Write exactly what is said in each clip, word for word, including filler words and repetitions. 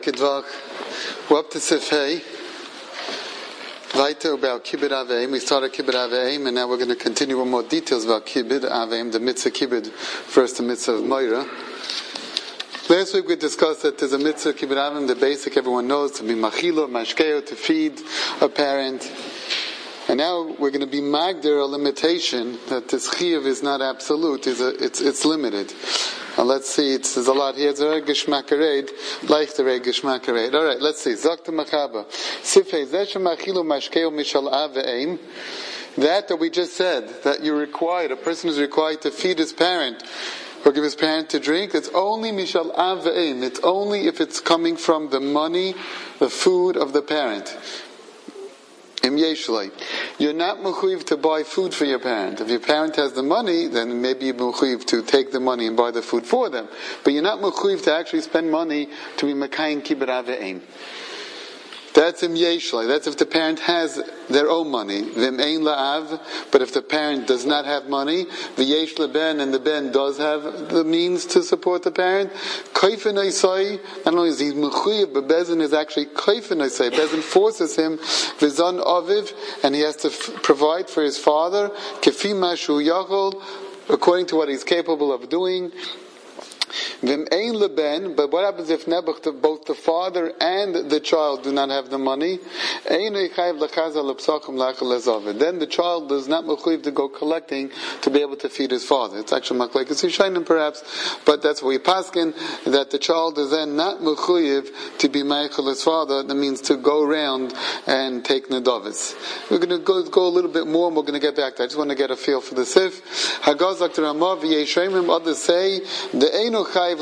Kedvach, we're up to Sifhei. Weiter about Kibbud Aveim. We started Kibbud Aveim, and now we're going to continue with more details about Kibbud Aveim, the mitzvah Kibbud, first the mitzvah of Moira. Last week we discussed that there's a mitzvah Kibbud Aveim, the basic everyone knows, to be machilo, mashkeo, to feed a parent. And now we're going to be magdir, a limitation that this chiyuv is not absolute, is a, it's it's limited. And let's see, it's, there's a lot here. It's a regish makared, like the regish makared. All right, let's see. Zakta machaba. Sifhei zeshem achilu mashkeo mishal aveim. That that we just said, that you're required, a person is required to feed his parent or give his parent to drink. It's only mishal aveim. It's only if it's coming from the money, the food of the parent. Im yeshlei. You're not mechuyev to buy food for your parent. If your parent has the money, then maybe you're mechuyev to take the money and buy the food for them. But you're not mechuyev to actually spend money to be mekayin kibbud aveim. That's im yeshlei. That's if the parent has their own money. Vim ein la'av. But if the parent does not have money, v'yesh leben, and the ben does have the means to support the parent, kaifen oisai. Not only is he mechuyev, but Bezin is actually kaifen oisai. Bezin forces him v'zon aviv, and he has to f- provide for his father kefi mashu yachol, according to what he's capable of doing. Vim ein leben, but what happens if Nebuch, both the father and the child do not have the money? Then the child does not mechuyev to go collecting to be able to feed his father. It's actually machlekes Rishonim perhaps, but that's what we paskin, that the child is then not mechuyev to be meichel his father. That means to go around and take nedavis. We're going to go, go a little bit more, and we're going to get back to that. I just want to get a feel for the sif. Hagazak to Ramah v'yeshemim. Others say the einu that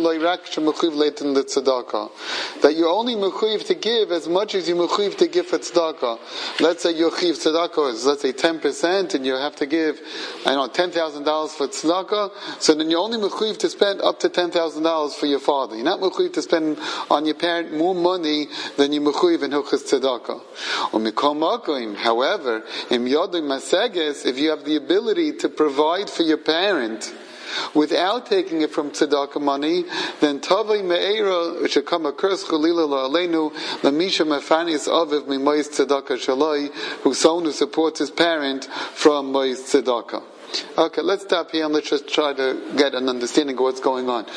you're only mechuyev to give as much as you're mechuyev to give for tzedakah. Let's say your chiv tzedakah is, let's say, ten percent, and you have to give, I don't know, ten thousand dollars for tzedakah, so then you're only mechuyev to spend up to ten thousand dollars for your father. You're not mechuyev to spend on your parent more money than you mechuyev in hilchos tzedakah. However, im yodim maseges, if you have the ability to provide for your parent without taking it from tzedakah money, then tavai me'era, it should come a curse chalila la'aleinu lamisha mefanis aviv mimois tzedakah shaloi, who's someone who supports his parent from mois tzedakah. Okay, let's stop here and let's just try to get an understanding of what's going on.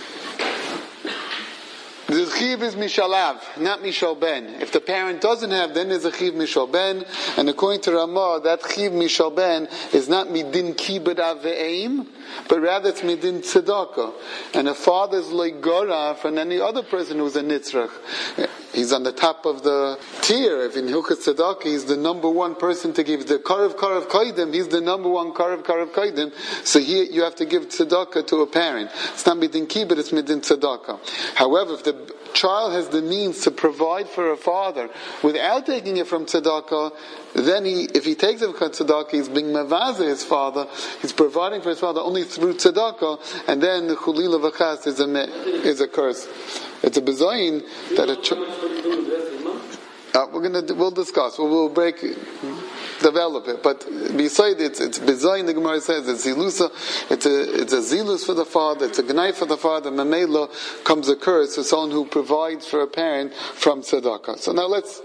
The chiv is mishalav, not mishal ben. If the parent doesn't have, then there's a chiv mishal ben. And according to Ramah, that chiv mishal ben is not midin kibbud aveim, but rather it's midin tzedakah. And a father is like gorah from any other person who's a nitzrach. He's on the top of the tier. If in hilchos tzedakah, he's the number one person to give the karev karev kaidim. He's the number one karev karev kaidim. So here you have to give tzedakah to a parent. It's not midin kibbud, it's midin tzedakah. However, if the child has the means to provide for a father without taking it from tzedakah, then he, if he takes it from tzedakah, he's being mavaze his father. He's providing for his father only through tzedakah, and then the chulila v'chas is a is a curse. It's a bezayin that a child. Uh, we're gonna we'll discuss. We'll, we'll break. Develop it, but beside it, it's bezayin. The Gemara says it's zilusa. It's a it's a zilus for the father. It's a gnai for the father. Mamela comes a curse to someone who provides for a parent from tzedakah. So now let's.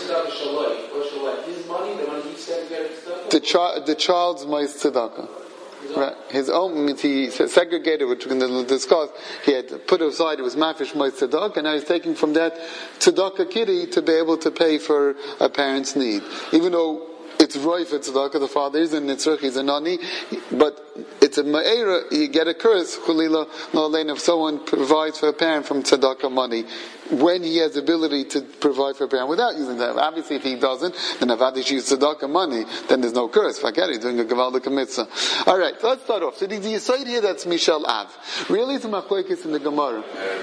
The child, the child's mois tzedakah. Right. His own means he segregated, which we're going to discuss. He had put aside, it was mafish mois tzedakah, and now he's taking from that tzedakah kitty to be able to pay for a parent's need, even though it's roy for tzedakah. The father is a nitzrach, he's a nani, but it's a ma'era. You get a curse, chulila na'alein, if someone provides for a parent from tzedakah money when he has the ability to provide for a parent without using that. Obviously, if he doesn't, then avadish use tzedakah money, then there's no curse. Forget it, he's doing a gavaldik mitzvah. All right, so let's start off. So the aside here, that's mishal av. Really, it's a machlokes in the Gemara.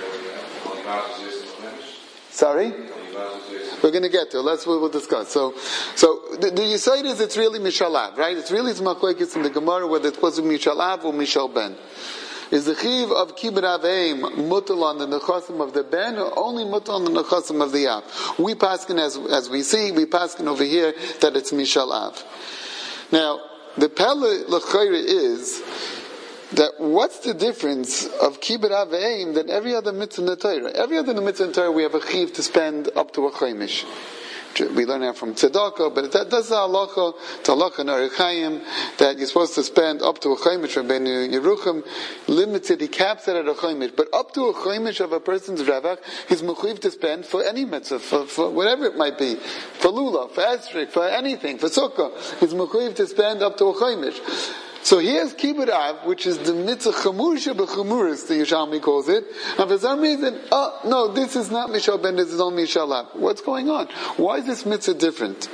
Sorry. We're going to get to it. Let's we'll discuss. So, so the, the Yisayid is it's really Mishalav, right? It's really Zmakhlekes in the Gemara whether it's supposed to be Mishalav or Mishal Ben. Is the chiv of kibbud aveim mutal on the nechasim of the ben, or only mutal on the nechasim of the av? We paskin as as we see, we paskin over here that it's Mishal Av. Now, the pele l'chayre is that what's the difference of kibbud av v'eim than every other mitzvah in the Torah? Every other mitzvah in the Torah we have a chiv to spend up to a chaimish. We learn that from tzedakah, but that does the halacha, to halacha in Orach Chaim, that you're supposed to spend up to a chaimish. Rabbeinu Yerucham limited, he caps it at a chaimish, but up to a chaimish of a person's ravach, he's mechuyev to spend for any mitzvah, for, for whatever it might be, for lulav, for esrog, for anything, for sukkah, he's mechuyev to spend up to a chaimish. So here's kibbud av, which is the mitzvah chamur shebechamuris, the Yerushalmi calls it. And for some reason, oh, no, this is not Mishal Ben, this is only Mishal Av. What's going on? Why is this mitzvah different?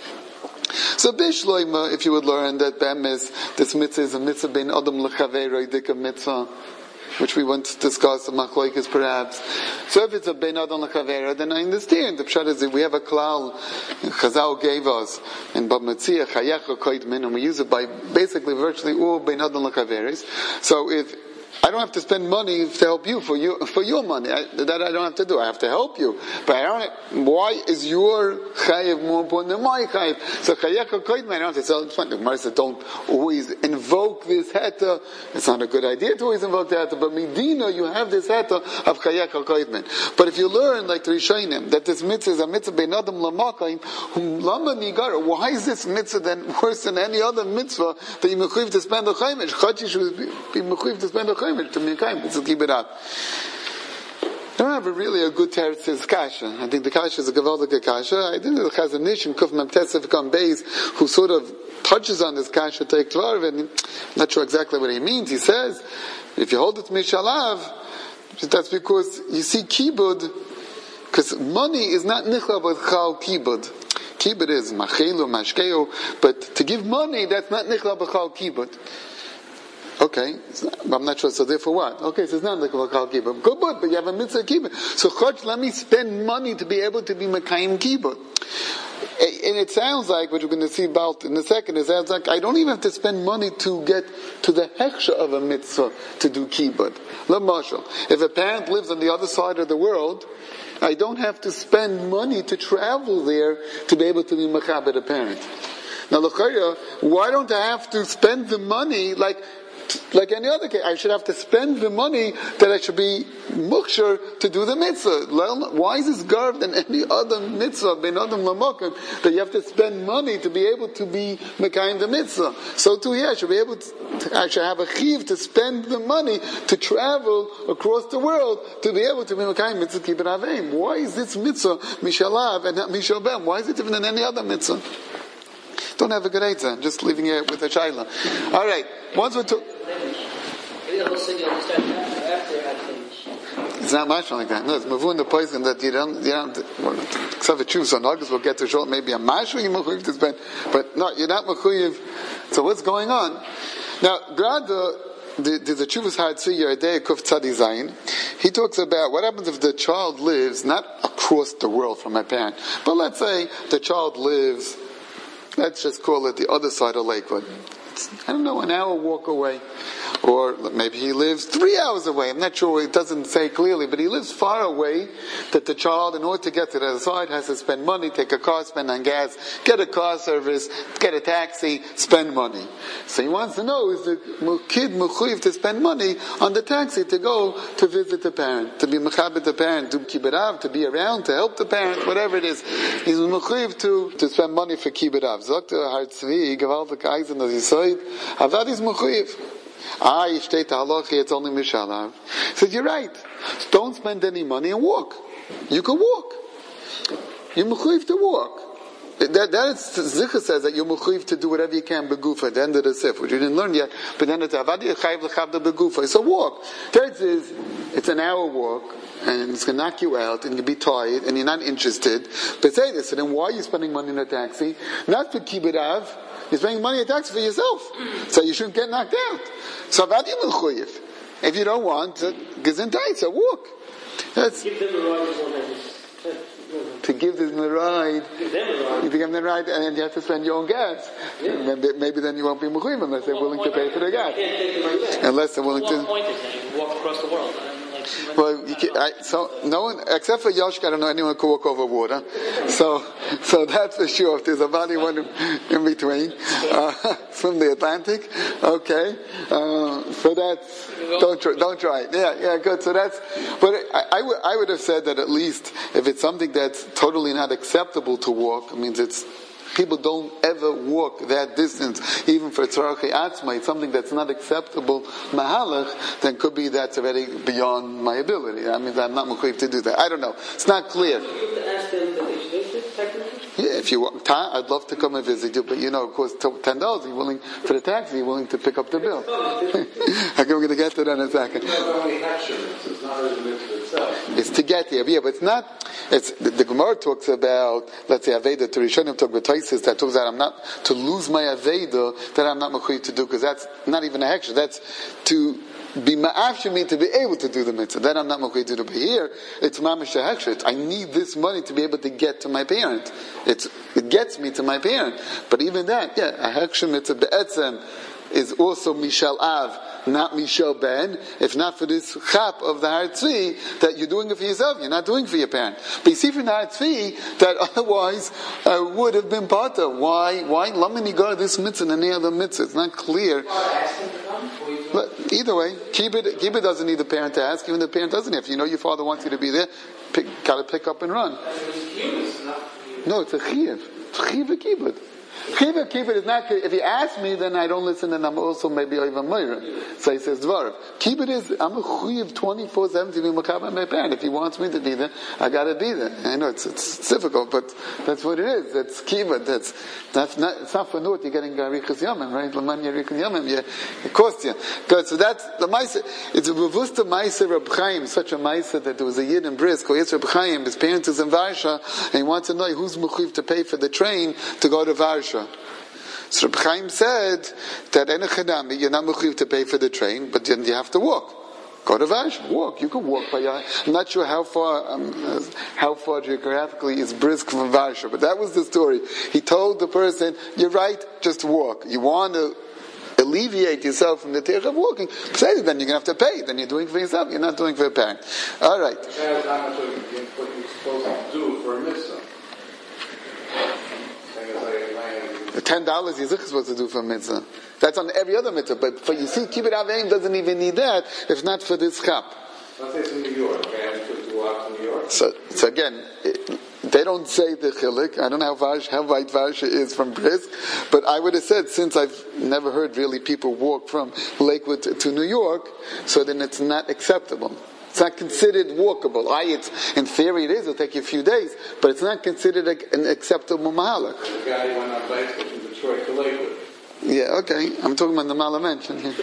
So Bishloima, if you would learn that Bemis, this mitzvah is a mitzvah ben Adam l'chaveiro, dika mitzvah, which we want to discuss, the machlokes perhaps. So if it's a ben Adam l'chaveiro, then I understand. The pshat is that we have a klal, Chazal gave us, in Bab Metzia, chayecha koid min, and we use it by basically virtually all ben Adam l'chaveiros. So if I don't have to spend money to help you for you for your money. I, that I don't have to do. I have to help you. But I don't. Why is your chayiv more important than my chayiv? So chayecha koidman. I don't have to tell. The Gemara says don't always invoke this heta. It's not a good idea to always invoke the heta. But medina, you have this heta of chayecha koidman. But if you learn like the Rishonim that this mitzvah is a mitzvah bein adam lamakayim whom lama nigara. Why is this mitzvah then worse than any other mitzvah that you mechuyev to spend a chaimish? Chachi should be mechuyev to spend a chaimish. To Mikayim, it's a kibbud av. I don't have a really a good teretz kasha. I think the kasha is a gavaldik kasha. I think the Chazon Ish and Kuf Mem Tesef Kam Beis, who sort of touches on this kasha take tvar, and I'm not sure exactly what he means. He says, if you hold it Mishal Av, that's because you see kibbud, because money is not nichla but chal kibbud. Kibbud is machelu, mashkeu, but to give money, that's not nichla but chal kibbud. Okay, I'm not sure. So therefore, what? Okay, so it's not like a kal kibbud. Good, but you have a mitzvah kibbud. So church, let me spend money to be able to be mekayim kibbud. And it sounds like what you're going to see about in a second. It sounds like I don't even have to spend money to get to the heksha of a mitzvah to do kibbud. L'mashal, if a parent lives on the other side of the world, I don't have to spend money to travel there to be able to be mechabed a parent. Now, l'chayah, why don't I have to spend the money like? Like any other case, I should have to spend the money that I should be mukshar to do the mitzvah. Why is this garb than any other mitzvah, ben adam lamokim, that you have to spend money to be able to be mekayim the mitzvah? So too here, I should be able to, I should have a chiv to spend the money to travel across the world to be able to be mekayim mitzvah kibbud av v'eim. Why is this mitzvah Mishal Av and not Mishal Ben? Why is it different than any other mitzvah? Don't have a good answer. I'm just leaving it with a shayla. All right. Once we took. It's not much like that. No, it's mavun the poison that you don't, you don't, well, except for choose on August, we'll get to show maybe a mashu you mechuyev to spend, but no, you're not mechuyev. So what's going on? Now, Grada, there's a Chuvas Hatziyah Yardei Kuf Tzadi Zayin. He talks about what happens if the child lives not across the world from a parent, but let's say the child lives, let's just call it the other side of Lakewood. It's, I don't know, an hour walk away. Or maybe he lives three hours away. I'm not sure, it doesn't say clearly, but he lives far away that the child, in order to get to the other side, has to spend money, take a car, spend on gas, get a car service, get a taxi, spend money. So he wants to know, is the kid mechuyev to spend money on the taxi to go to visit the parent, to be mechabed the parent, to kibbud av, to be around, to help the parent, whatever it is. He's mechuyev to, to spend money for kibbud av. Zok to Har Tzvi, gewaltig eisen, as he said, avad is mechuyev. Ah, you state the halacha, it's only Mishal Av. He said, you're right. Don't spend any money and walk. You can walk. You're mechuyev to walk. That, that is, Zichah says that you're mechuyev to do whatever you can begufa at the end of the sif, which you didn't learn yet, but then it's avadi chayiv l'chavda begufa. It's a walk. Third is, it's an hour walk, and it's going to knock you out, and you'll be tired, and you're not interested. But say this, so then why are you spending money in a taxi? Not for kibbud av. You're spending money in a taxi for yourself. So you shouldn't get knocked out. So avadi mechuyev. If you don't want, gesundheit, so walk. That's, give them a ride. To give them a ride. Give them a ride. You give them a ride, and then you have to spend your own gas. Yeah. Maybe, maybe then you won't be mechuyev unless they're willing to pay for the gas. Unless they're willing to. The point is that you can walk across the world. Like, Well, you can, I, so no one except for Yoshka, I don't know anyone who can walk over water. So, so that's for sure. If there's a body one in between, uh, from the Atlantic, okay. Uh, so that's don't try, don't try it. Yeah, yeah, good. So that's. But I, I would I would have said that at least if it's something that's totally not acceptable to walk, it means it's. People don't ever walk that distance, even for tzarachei atzma. It's something that's not acceptable, mahalach, then could be that's already beyond my ability. I mean, I'm not mechuyev to do that. I don't know. It's not clear. Yeah, if you want, I'd love to come and visit you, but you know, of course, ten dollars. You're willing for the taxi. You're willing to pick up the bill. Okay, we're going to get to that in a second. It's to get there, yeah, but it's not. It's the, the Gemara talks about, let's say, Aveda to Rishonim talk about Taisis that talks about I'm not to lose my Aveda that I'm not mechuyev to do, because that's not even a heksha. That's to be ma'afshir me to be able to do the mitzvah. Then I'm not mechuyev to do. But here it's mamish a heksha. I need this money to be able to get to my parent. It's it gets me to my parent. But even that, yeah, a heksha mitzvah be'etzem is also Mishal Av, not Mishal Ben. If not for this chap of the Har Tzvi, that you're doing it for yourself, you're not doing it for your parent. But you see from the Har Tzvi, that otherwise uh, would have been Pata. Why? Why? Lamini go this mitzvah and any other mitzvah. It's not clear. But either way, kibbud, kibbud doesn't need the parent to ask, even the parent doesn't. If you know your father wants you to be there, pick, gotta pick up and run. No, it's a chiyuv. It's chiyuv a kibbud. Chiyuv kibbud is not. If he asks me, then I don't listen, and I'm also maybe even moira. So he says dvarav. Kibbud is I'm a chiyuv twenty-four seven to be makaber my parent. If he wants me to be there, I gotta be there. I know it's it's difficult, but that's what it is. That's kibbud. That's that's not. It's not for naught. You're getting arichas yamim, right? Laman arichas yamim. Yeah, it costs you. Good. So that's the ma'aser. It's a revusta ma'aser Reb Chaim. Such a ma'aser that there was a yid in Brisk. Yes, Reb Chaim. His parents is in Varsha, and he wants to know who's mechuyev to pay for the train to go to Varsha. So Reb Chaim said that enechadami, you're not mechuyev to pay for the train, but then you have to walk. Go to Varsha, walk. You can walk by your. I'm not sure how far, um, how far geographically is Brisk from Varsha, but that was the story. He told the person, "You're right, just walk. You want to alleviate yourself from the teich of walking. Say then you're going to have to pay. Then you're doing it for yourself. You're not doing it for a parent. All right." That's how much what you're supposed to do for a mitzvah. The ten dollars you're supposed to do for a mitzvah. That's on every other mitzvah. But for you see, kibbud aveim doesn't even need that if not for this chap. Let's say it's in New York. Okay, I'm supposed to walk to New York. So, so again, it, they don't say the chilik. I don't know how Varsha, how wide Varsha is from Brisk, but I would have said since I've never heard really people walk from Lakewood to, to New York, so then it's not acceptable. It's not considered walkable. I, it's, in theory it is, it'll take you a few days, but it's not considered a, an acceptable mahalach. The guy went on bicycle from Detroit to Lakewood. Yeah, okay. I'm talking about the Mala mention here.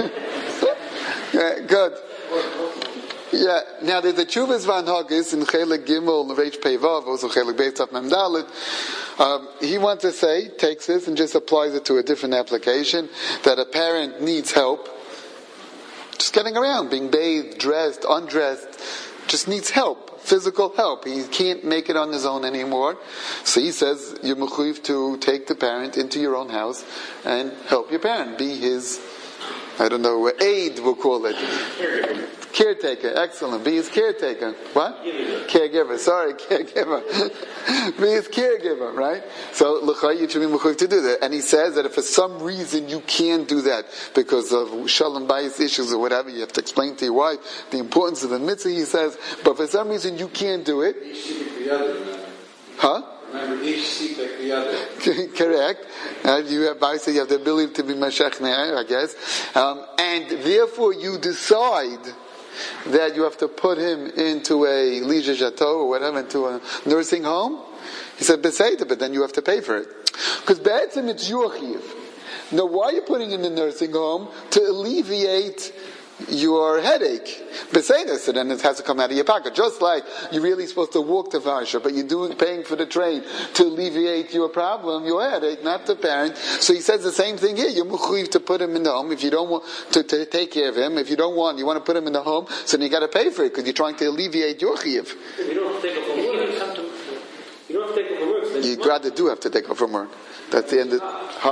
Yeah, good. Yeah, now there's a Chuvas Van Hagis in Chelik Gimel, Reish Peivav, also Chelik Beis Taf Mem Dalet. Um, he wants to say, takes this and just applies it to a different application, that a parent needs help. Just getting around, being bathed, dressed, undressed, just needs help, physical help. He can't make it on his own anymore. So he says, you're mechuyev to take the parent into your own house and help your parent. Be his, I don't know, aid, we'll call it. Caregiver. Caretaker, excellent. Be his caretaker. What? Caregiver. Caregiver, sorry, caregiver. Be his caregiver, right? So, l'chai, you should be mechuyev to do that. And he says that if for some reason you can't do that, because of shalom bayis issues or whatever, you have to explain to your wife the importance of the mitzvah, he says, but for some reason you can't do it. Each seek the other, remember. Huh? Remember, each seek the other. Correct. Uh, you have, you have the ability to be mashach ne'er, I guess. Um, and therefore you decide that you have to put him into a Lija Chateau or whatever, into a nursing home. He said, Beseda, but then you have to pay for it. Because Ba'etzim, it's your chiyuv. Now, why are you putting him in the nursing home? To alleviate your headache. Beseda, so then it has to come out of your pocket. Just like you're really supposed to walk to Varsha, but you're doing paying for the train to alleviate your problem, your headache, not the parent. So he says the same thing here. You're mechuyev to put him in the home if you don't want to, to take care of him. If you don't want, you want to put him in the home, so then you got to pay for it because you're trying to alleviate your chiyuv. You don't have to take off from work. You don't have to take off from work. You'd rather do have to take off from work. That's the end of, huh? You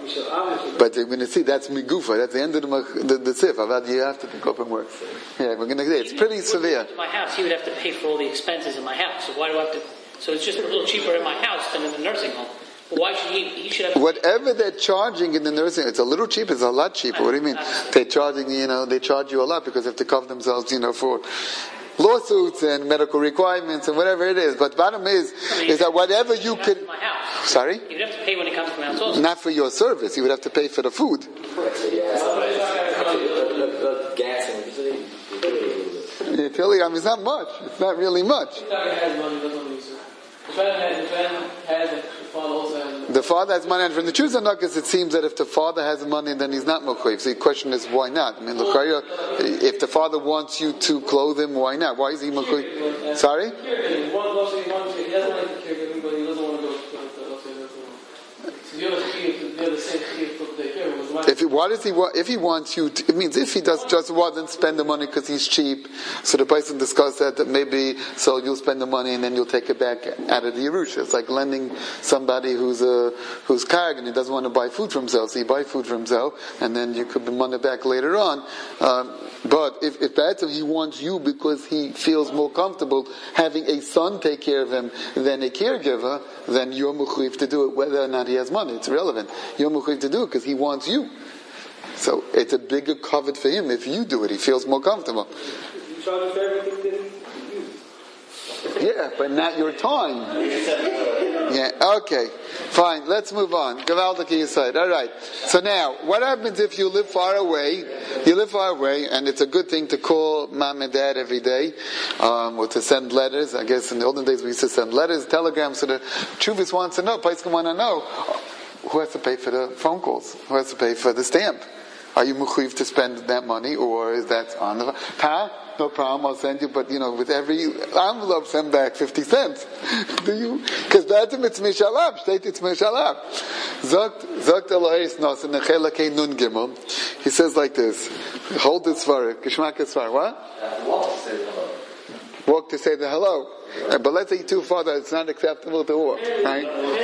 But you're going to see that's migufa. That's the end of the the, the sif. You have to pick up and work. Yeah, we're going to say it's pretty severe. My house, he would have to pay for all the expenses in my house. So why do I have to? So it's just a little cheaper in my house than in the nursing home. But why should he? He should have. To Whatever they're charging in the nursing, it's a little cheaper. It's a lot cheaper. What do you mean? They're charging. You know, they charge you a lot because they have to cover themselves. You know, for lawsuits and medical requirements and whatever it is. But bottom is, I mean, is that whatever you could. Sorry? You would have to pay when it comes to my house also. Not for your service. You would have to pay for the food. Utility, I mean, it's not much. It's not really much. The father has money, and from the Jews and Nuggets, it seems that if the father has money, then he's not Mukhiv. So the question is, why not? I mean, L'chaya, if the father wants you to clothe him, why not? Why is he Mukhiv? Sorry? If he, what is he? If he wants you, to, it means if he does just wasn't spend the money because he's cheap. So the person discussed that, that maybe so you'll spend the money and then you'll take it back out of the Yerusha. It's like lending somebody who's a who's karg and he doesn't want to buy food for himself, so he buy food for himself and then you could be money back later on. Um, but if if that's he wants you because he feels more comfortable having a son take care of him than a caregiver, then you're mechuyev to do it whether or not he has money. It's irrelevant. You're mechuyev to do it because he wants you. So it's a bigger covet for him if you do it. He feels more comfortable. You charge him for everything that he uses. Yeah, but not your time. Yeah, okay. Fine, let's move on. Gavaldik Yisayid. Alright. So now, what happens if you live far away? You live far away, and it's a good thing to call mom and dad every day, um, or to send letters. I guess in the olden days we used to send letters, telegrams, so the Chuvis wants to know, Paiskim want to know, who has to pay for the phone calls? Who has to pay for the stamp? Are you mechuyev to spend that money, or is that on the pa? No problem, I'll send you, but you know, with every envelope, send back fifty cents. Do you? Because that's a mitzvah shalab. State it's mishalab. Zogt zogt Elohis nos in Nechela Kei Nun Gimel. He says like this: hold this svara, kishmak svara. What? Walk to say the hello. Walk to say the hello. Right, but let's say too far that it's not acceptable to walk, right?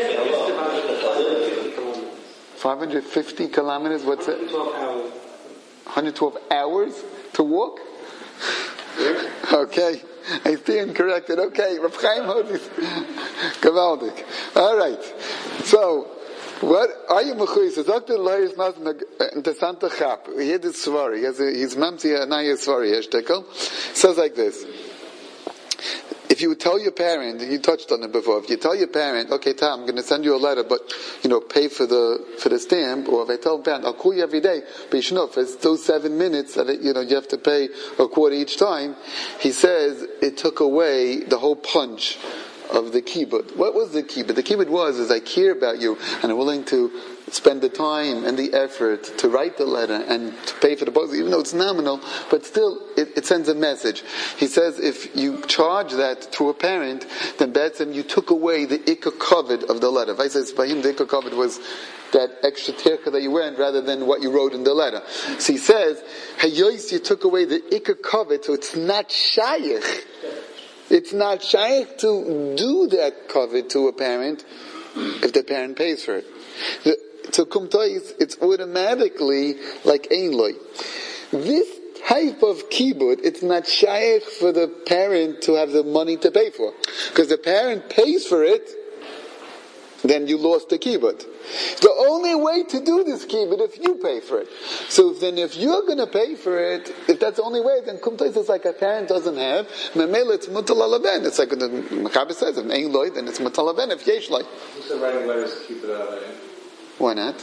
five hundred fifty kilometers, what's it? one hundred twelve hours to walk? Okay. I stand corrected. Okay. Rav Chaim Hodis. Gavaldik. Alright. So, what are you mechuyev? So Doctor Laius Nas Interessante Chap. He had this svari. He has a, he's Mamsi Anaya svari, Heshtekel. Says like this. If you would tell your parent, you touched on it before, if you tell your parent, okay, Tom, I'm going to send you a letter, but, you know, pay for the, for the stamp, or if I tell the parent, I'll call you every day, but you should know, if it's those seven minutes that, it, you know, you have to pay a quarter each time, he says it took away the whole punch of the kibbud. What was the kibbud? The kibbud was, is I care about you, and I'm willing to spend the time and the effort to write the letter and to pay for the post, even though it's nominal, but still it, it sends a message. He says if you charge that to a parent, then that's him, you took away the ikka covet of the letter. If I says by him the ikka covet was that extra terka that you went rather than what you wrote in the letter. So he says, Hayois, you took away the ikka covet, so it's not shayich. It's not shayich to do that covet to a parent if the parent pays for it. The, to kumtois, it's automatically like ein loy. This type of kibbud, it's not shaykh for the parent to have the money to pay for. Because the parent pays for it, then you lost the kibbud. The only way to do this kibbud if you pay for it. So then if you're going to pay for it, if that's the only way, then kumtois is like a parent doesn't have. Memela, it's mutal alaben. It's like the Mechaber says, if ein loy, then it's mutal alaben if yesh loy. Who said writing letters to keep it out of it? Why not?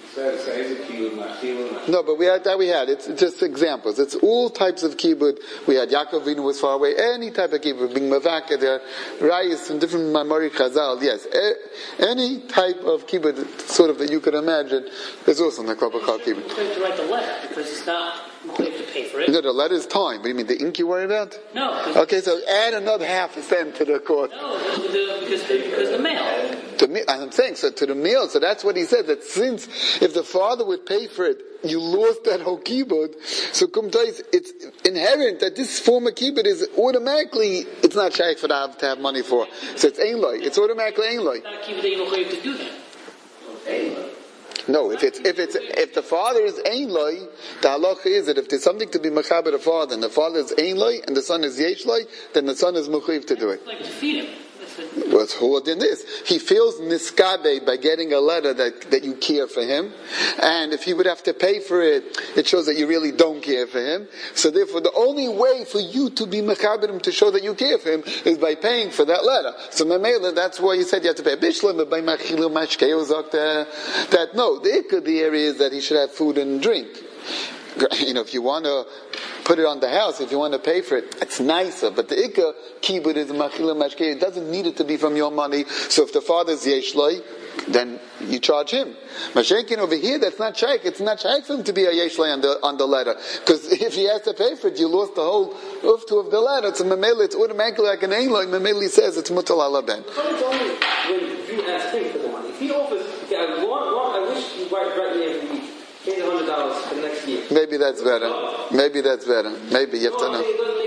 No, No, but we had that. We had it's just examples. It's all types of kibbud. We had Yaakov Avinu was far away. Any type of kibbud, being mavaka, there rayis and different mamari chazal. Yes, any type of kibbud, sort of that you could imagine. There's also in the Klapa called kibbud. To write the letter because it's not going to pay for it. No, the letter is time. But you mean the ink you worry about? No. Okay, so add another half a cent to the cost. No, the, the, because the, because the mail. To me, I'm saying so to the meal. So that's what he said. That since if the father would pay for it, you lost that whole kibbud. So kumtais, it's inherent that this form of kibbud is automatically. It's not shaykh for the have to have money for. So it's ein loy. It's automatically ein loy. It's not a kibbud that you're going to do that. No, if it's if it's if the father is ein loy, the halacha is that if there's something to be mechaber the father, and the father is ein loy, and the son is yesh loy, then the son is mechuyev to do it. Like to feed him. What's hold in this? He feels niskabe by getting a letter that, that you care for him, and if he would have to pay for it, it shows that you really don't care for him. So therefore, the only way for you to be mechaber him to show that you care for him is by paying for that letter. So memela, that's why you said you have to pay. Bishlam by machilu mashkeu zakta. That no, the ikka the area is that he should have food and drink. You know, if you want to put it on the house, if you want to pay for it, it's nicer. But the ikka kibbud is machila mashkei. It doesn't need it to be from your money. So if the father's yesh loy, then you charge him. Mashenkin over here, that's not shaykh. It's not shaykh for him to be a yesh loy on the on the letter, because if he has to pay for it, you lost the whole uftu of the letter. It's a memela. It's automatically like an ein loy. Memela says it's mutal ala ben. It's only when you ask him for the money. If he offers, okay, I want, want, I wish you write right me every week. Here's one hundred dollars for next year. Maybe that's better. Maybe that's better. Maybe you have to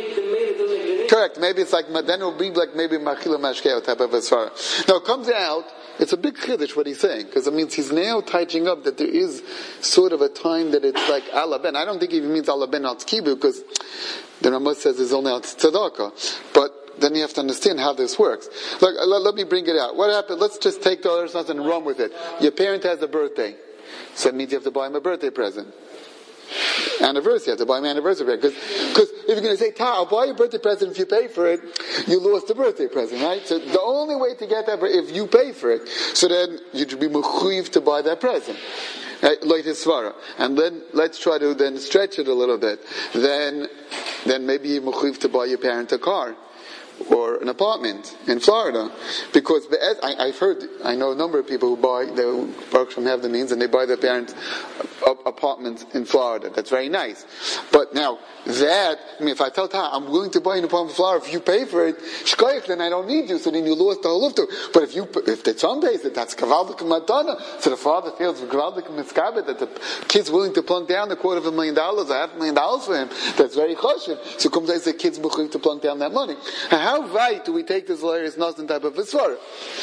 know. Correct. Maybe it's like, then it will be like maybe machila mashkeo type of a svara. Now it comes out, it's a big chiddush what he's saying, because it means he's now tightening up that there is sort of a time that it's like ala ben. I don't think he even means ala ben al tkibu, because the Ramah says it's only al tzedakah. But then you have to understand how this works. Look, let, let me bring it out. What happened? Let's just take the other stuff and run with it. Your parent has a birthday. So it means you have to buy him a birthday present. Anniversary, you have to buy him an anniversary present. Because if you're going to say, Ta, I'll buy you a birthday present if you pay for it, you lost the birthday present, right? So the only way to get that, if you pay for it, so then you should be mechuyev to buy that present. Right? Like his svara. And then let's try to then stretch it a little bit. Then, then maybe you're mechuyev to buy your parent a car. Or an apartment in Florida, because I, I've heard, I know a number of people who buy, they work from have the means, and they buy their parents' apartments in Florida. That's very nice. But now that, I mean, if I tell Ta, I'm willing to buy an apartment in Florida, if you pay for it, shkoyach, then I don't need you. So then you lost the whole luftu. But if you, if the son pays it, that's kavaldik matana. So the father feels kavaldik mitzkabet that the kid's willing to plunk down a quarter of a million dollars, a half a million dollars for him. That's very choshev. So comes out the kid's willing to plunk down that money. And how right do we take this hilarious nothing type of a svara?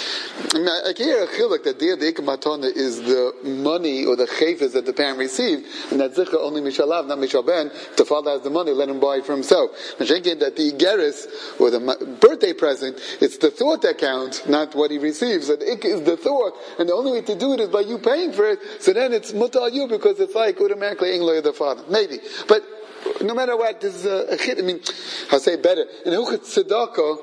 I mean, I can hear a chiluk that the ikka matana is the money or the chayfas that the parent received, and that zikha only mishalav, not mishalben. If the father has the money, let him buy it for himself. Mashenkin that the igeris or the birthday present, it's the thought that counts, not what he receives. So the ikka is the thought, and the only way to do it is by you paying for it. So then it's mutal you, because it's like automatically in the father. Maybe, but. No matter what, this is a, a chid. I mean, I'll say better. In Huchat Tzedakah,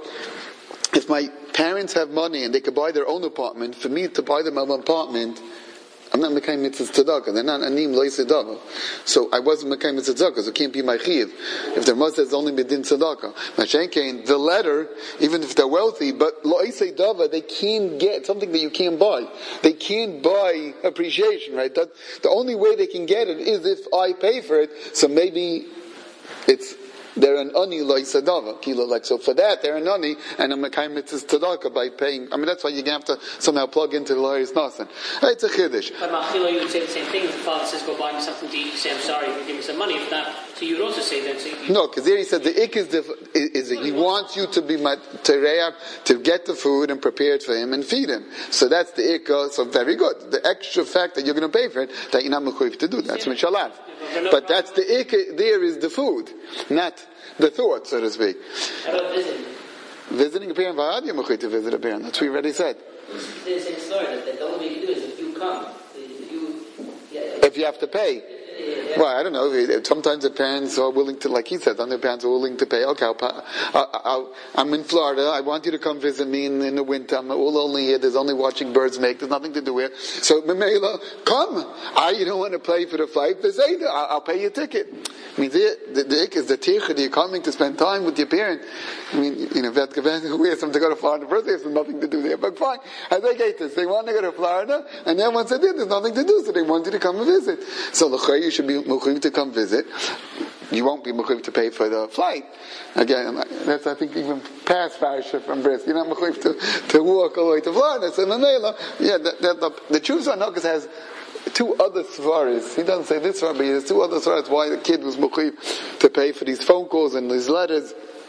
if my parents have money and they could buy their own apartment, for me to buy them an apartment, I'm not Mekayim Mitzvah Tzedakah. They're not Anim Loi Tzedakah. So I wasn't Mekayim Mitzvah Tzedakah, so it can't be my Chiv. If their mother says only Medin Tzedakah. Mashenkein, the letter, even if they're wealthy, but Loi Tzedakah, they can't get something that you can't buy. They can't buy appreciation, right? That, the only way they can get it is if I pay for it, so maybe it's they're an ani like sadava kilo like so for that they're an ani and a mekayim mitzvah tzedakah by paying. I mean that's why you have to somehow plug into the lawyer's nasan. It's a chiddush. But machila, you would say the same thing. If the father says, "Go buy me something to eat," you say, "I'm sorry, you give me some money." If not, so you would also say that. So you, no, because there he said the ik is the is, is he wants you to be tereach to get the food and prepare it for him and feed him. So that's the ik. So very good. The extra fact that you're going to pay for it that you're not mechuyev to do. That's mishalad. But that's the ik. There is the food, not the thought, so to speak. How about visiting? Visiting a parent, v'ad you're mechuyev to visit a parent. That's what we already said. It's the same story. That, that the only way you can do is if you come. If you, yeah, if you have to pay. Yeah. Well, I don't know. Sometimes the parents are willing to, like he said, some of the parents are willing to pay. Okay, I'll, I'll, I'll, I'm in Florida. I want you to come visit me in, in the winter. I'm all only here. There's only watching birds make. There's nothing to do here. So, Memela, come. I, you don't want to pay for the flight? They say, I'll, I'll pay your ticket. I mean, the the, the is the ticket. You're coming to spend time with your parent. I mean, you know, who has them to go to Florida first? There's nothing to do there. But fine. As they get this, they want to go to Florida, and then once they did, there's nothing to do, so they want you to come and visit. So, you should be mechuyev to come visit. You won't be mechuyev to pay for the flight. Again, that's I think even past Parsha from Bris. You're not mechuyev to, to walk all the way to Florida. So Mamela, yeah, the, the, the, the Chuvas HaNogas has two other svaras. He doesn't say this svarah, but he has two other svaras why the kid was mechuyev to pay for these phone calls and these letters.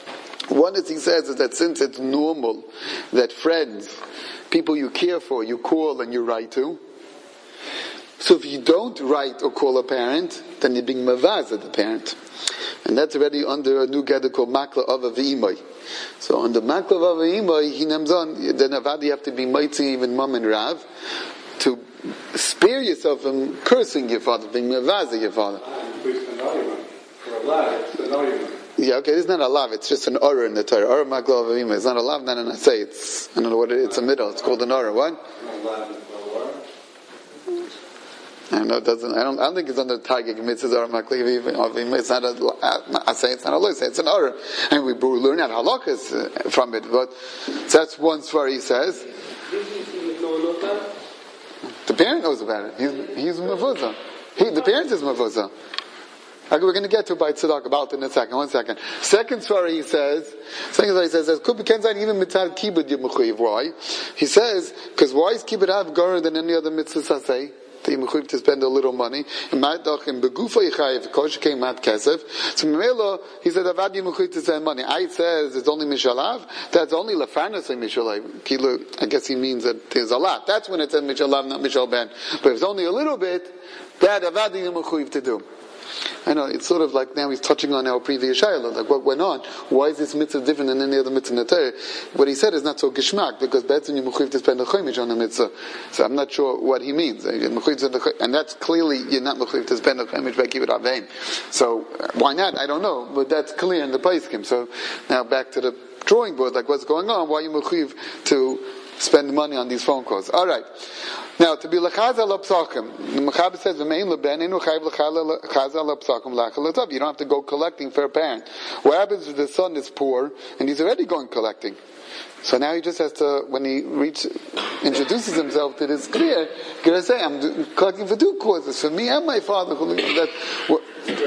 One is he says is that since it's normal that friends, people you care for, you call and you write to. So if you don't write or call a parent, then you're being mavaza the parent. And that's already under a new gather called Makla Ava V'imai. So under Makla Ava V'imai, he names on, then Avad you have to be mighty even mom and Rav, to spare yourself from cursing your father, being mavaza your father. For a lot, it's an argument. Yeah, okay, it's not a lav, it's just an aura in the Torah. Aura Makla Ava V'imai. It's not a lav, not an asay, it's, I don't know what it is, it's a middle, it's called an aura, what? I don't know. It doesn't. I don't. I don't think it's under Tagig mitzvahs or makli. It's not a. I say it's not a law. It's an order, and we learn out halakas from it. But that's one svar he says. The parent knows about it. He's he's mavuzah. He the parent is mavuzah. Okay, we're going to get to by tzedak about it in a second. One second. Second svar he says. Second svar he says. As could be kenzai even mitzad kibud yemchuyev. Why? He says because why is kibud have garer than any other mitzvah say? You mechuyev to spend a little money. And ma'adach in begufa yichayev kosh came mat kesef. So Mimelo, he said avad you mechuyev to spend money. I says it's only mishalav. That's only lefarnas and mishalav. Kilo, I guess he means that there's a lot. That's when it says mishalav, not mishal ben. But if it's only a little bit, that avad you mechuyev to do. I know, it's sort of like now he's touching on our previous shayla, like what went on. Why is this mitzvah different than any other mitzvah in the Torah? What he said is not so gishmak, because better you mechuyev to spend a chomish on a mitzvah. So I'm not sure what he means. And that's clearly, you're not mechuyev to spend a chomish by kibbud aveim. So, why not? I don't know, but that's clear in the Paiskim. So, now back to the drawing board, like what's going on, why are you mechuyev to spend money on these phone calls? Alright. Now, to be lechaz al psakim, the Mechaber says, "V'mein leben enu chayv lechaz al psakim lachal latav." You don't have to go collecting for a parent. What happens if the son is poor and he's already going collecting? So now he just has to, when he reach, introduces himself to this clear, he's going to say, "I'm do, collecting for two causes, for me and my father." That, what,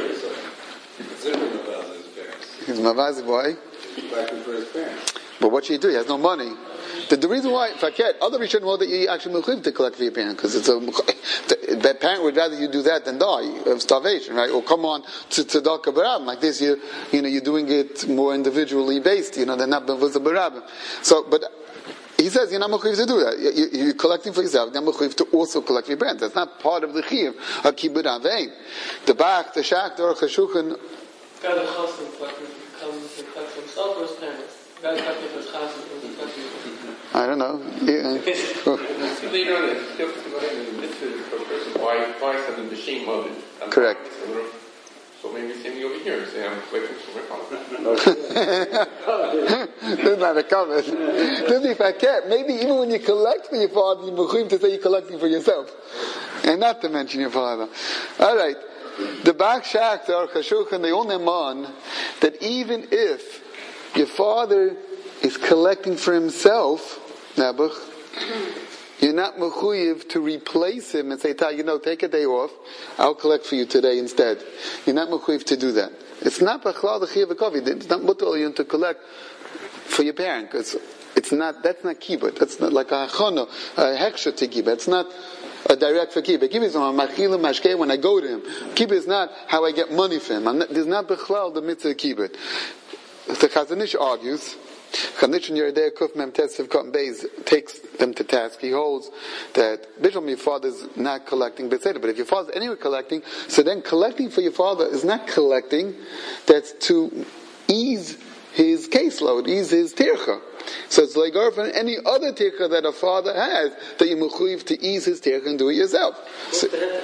he's mavazi boy. Collecting for his parents. But what should he do? He has no money. The, the reason why, faket, other Rishon know that you actually mechuyev to collect for your parent, because it's a, the parent would rather you do that than die of starvation, right? Or come on to tzedakah barabim like this. You, you know, you're doing it more individually based. You know, they're not bevuzah barabim. So, but he says you're not mechuyev to do that. You, you're collecting for yourself. You're mechuyev to also collect for your parents. That's not part of the chiyuv of kibbud aveim. The bach, the shach, the aruch hashulchan. Guy the chassan collecting comes to collect for himself or his parents. Guy collecting for his chassan or his collecting. I don't know. Yeah. Later on, it's different in the mitzvah for a person. Why, why send the shame of it? I'm correct. So maybe send me over here and say, I'm collecting for my father. This is not a comment. This is faket. Maybe even when you collect for your father, you're mechuyev to say you're collecting for yourself. And not to mention your father. Alright. The Bach Shach, the Aruch HaShulchan, they all name on that even if your father is collecting for himself, Nabuch, you're not mechuyev to replace him and say, "Ta, you know, take a day off. I'll collect for you today instead." You're not mechuyev to do that. It's not b'chlal the chiyuv v'kovi. It's not mutar you to collect for your parent, because it's not. That's not kibbud. That's not like a hachana, a heksha to kibbud. It's not a direct for kibbud. Kibbud is on machilim mashkei when I go to him. Kibbud is not how I get money for him. I'm not, there's not b'chlal the mitzvah kibbud. The Chazon Ish argues. Chanich and Yeridei Kuf Mem Tesef Cotton Beis takes them to task. He holds that Bishop, your father's not collecting Bethsaida, but if your father's anyway collecting, so then collecting for your father is not collecting. That's to ease his caseload, ease his tircha. So it's like from any other tircha that a father has that you mechuyev to ease his tircha and do it yourself. So,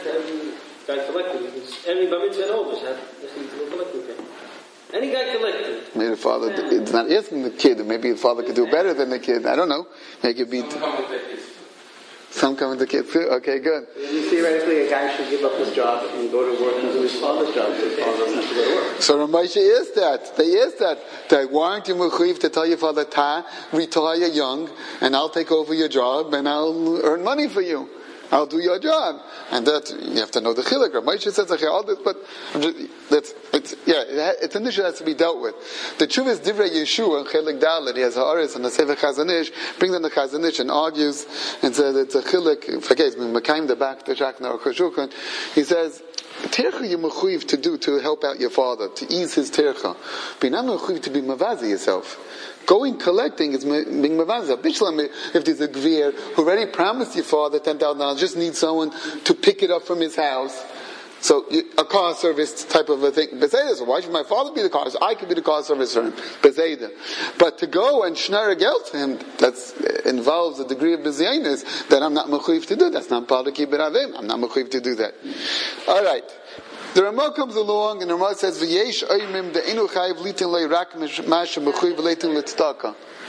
every bar mitzvah and over have collecting. Any guy collecting. Maybe the father, it's not asking the kid, maybe the father could do better than the kid. I don't know. Make it be. Some come with their kids. Some come with the kids too? Okay, good. Theoretically, a guy should give up his job and go to work and do his father's job, so his father doesn't have to go to work. So Ramesha is that. They is that. That why aren't you mechuyev to tell your father, "Ta, retire young, and I'll take over your job, and I'll earn money for you. I'll do your job." And that, you have to know the chiluk. Moshe says, okay, all this, but that's, it's, yeah, it's an issue that has to be dealt with. The truth is, Divrei Yeshua, Chelik Dalet, he has ha'aris and the Sefer Chazon Ish, brings in the Chazon Ish and argues and says it's a chiluk, forget, it's Mekayim the back, the Shach, the Aruch HaShulchan. He says, tercha you're mechuyev to do to help out your father, to ease his tercha. But you're not mechuyev to be mavazi yourself. Going collecting is being mavazi. Bishlam, if there's a gvir who already promised your father ten thousand dollars, just need someone to pick it up from his house. So a car service type of a thing. Bezeda. So why should my father be the car service? I could be the car service for him. Bezeda. But to go and shnara gel to him, that involves a degree of bezyanis that I'm not mechuyev to do. That's not part of kibbud avim. I'm not mechuyev to do that. All right. The Ramah comes along and the Ramah says, "V'yesh oimim de'enu chayiv litin le'rak masha mechuyev leitin le'tzedakah."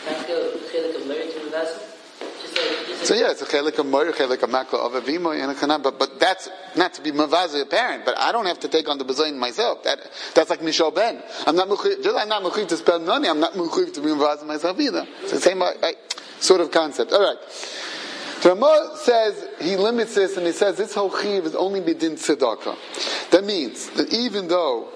So yeah, it's a chelik of moir, chelik of makla of avimo, and a chanam. But but that's not to be mavazi a parent. But I don't have to take on the bezayin myself. That that's like Mishal Ben. I'm not mechuyev. Just I'm not mechuyev to spend money. I'm not mechuyev to be mavazi myself either. It's the same right, sort of concept. All right. The Ramah says he limits this, and he says this whole chiv is only bidin tzedakah. That means that even though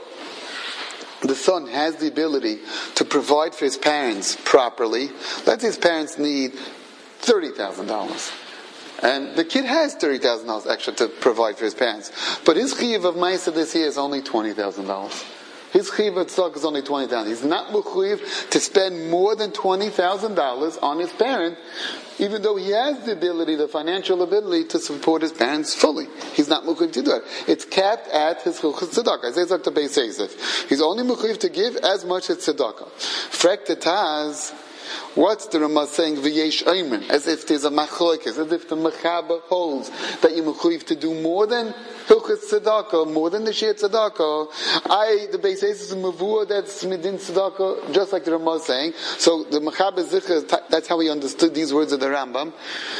the son has the ability to provide for his parents properly, let's say his parents need thirty thousand dollars. And the kid has thirty thousand dollars extra to provide for his parents. But his chiv of Maisa this year is only twenty thousand dollars. His chiv of tzedakah is only twenty thousand dollars. He's not mechuyev to spend more than twenty thousand dollars on his parent, even though he has the ability, the financial ability to support his parents fully. He's not mechuyev to do it. It's capped at his tzedakah. I say it's like the Beis Yosef. He's only mechuyev to give as much as tzedakah. Frek tetaz. What's the Ramah saying? V'yesh oimrim, as if there's a machloikes, as if the mechaba holds that you're mechuyev to do more than hilchos tzedakah, more than the shir tzedakah. I, the Beis Yosef is a mavur that's midin tzedakah, just like the Ramah is saying. So the mechaba zichah, that's how he understood these words of the Rambam.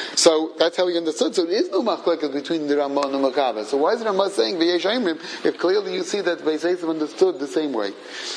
So that's how he understood. So there is no machloikes between the Ramah and the mechaba. So why is the Ramah saying v'yesh oimrim if clearly you see that Beis Yosef understood the same way?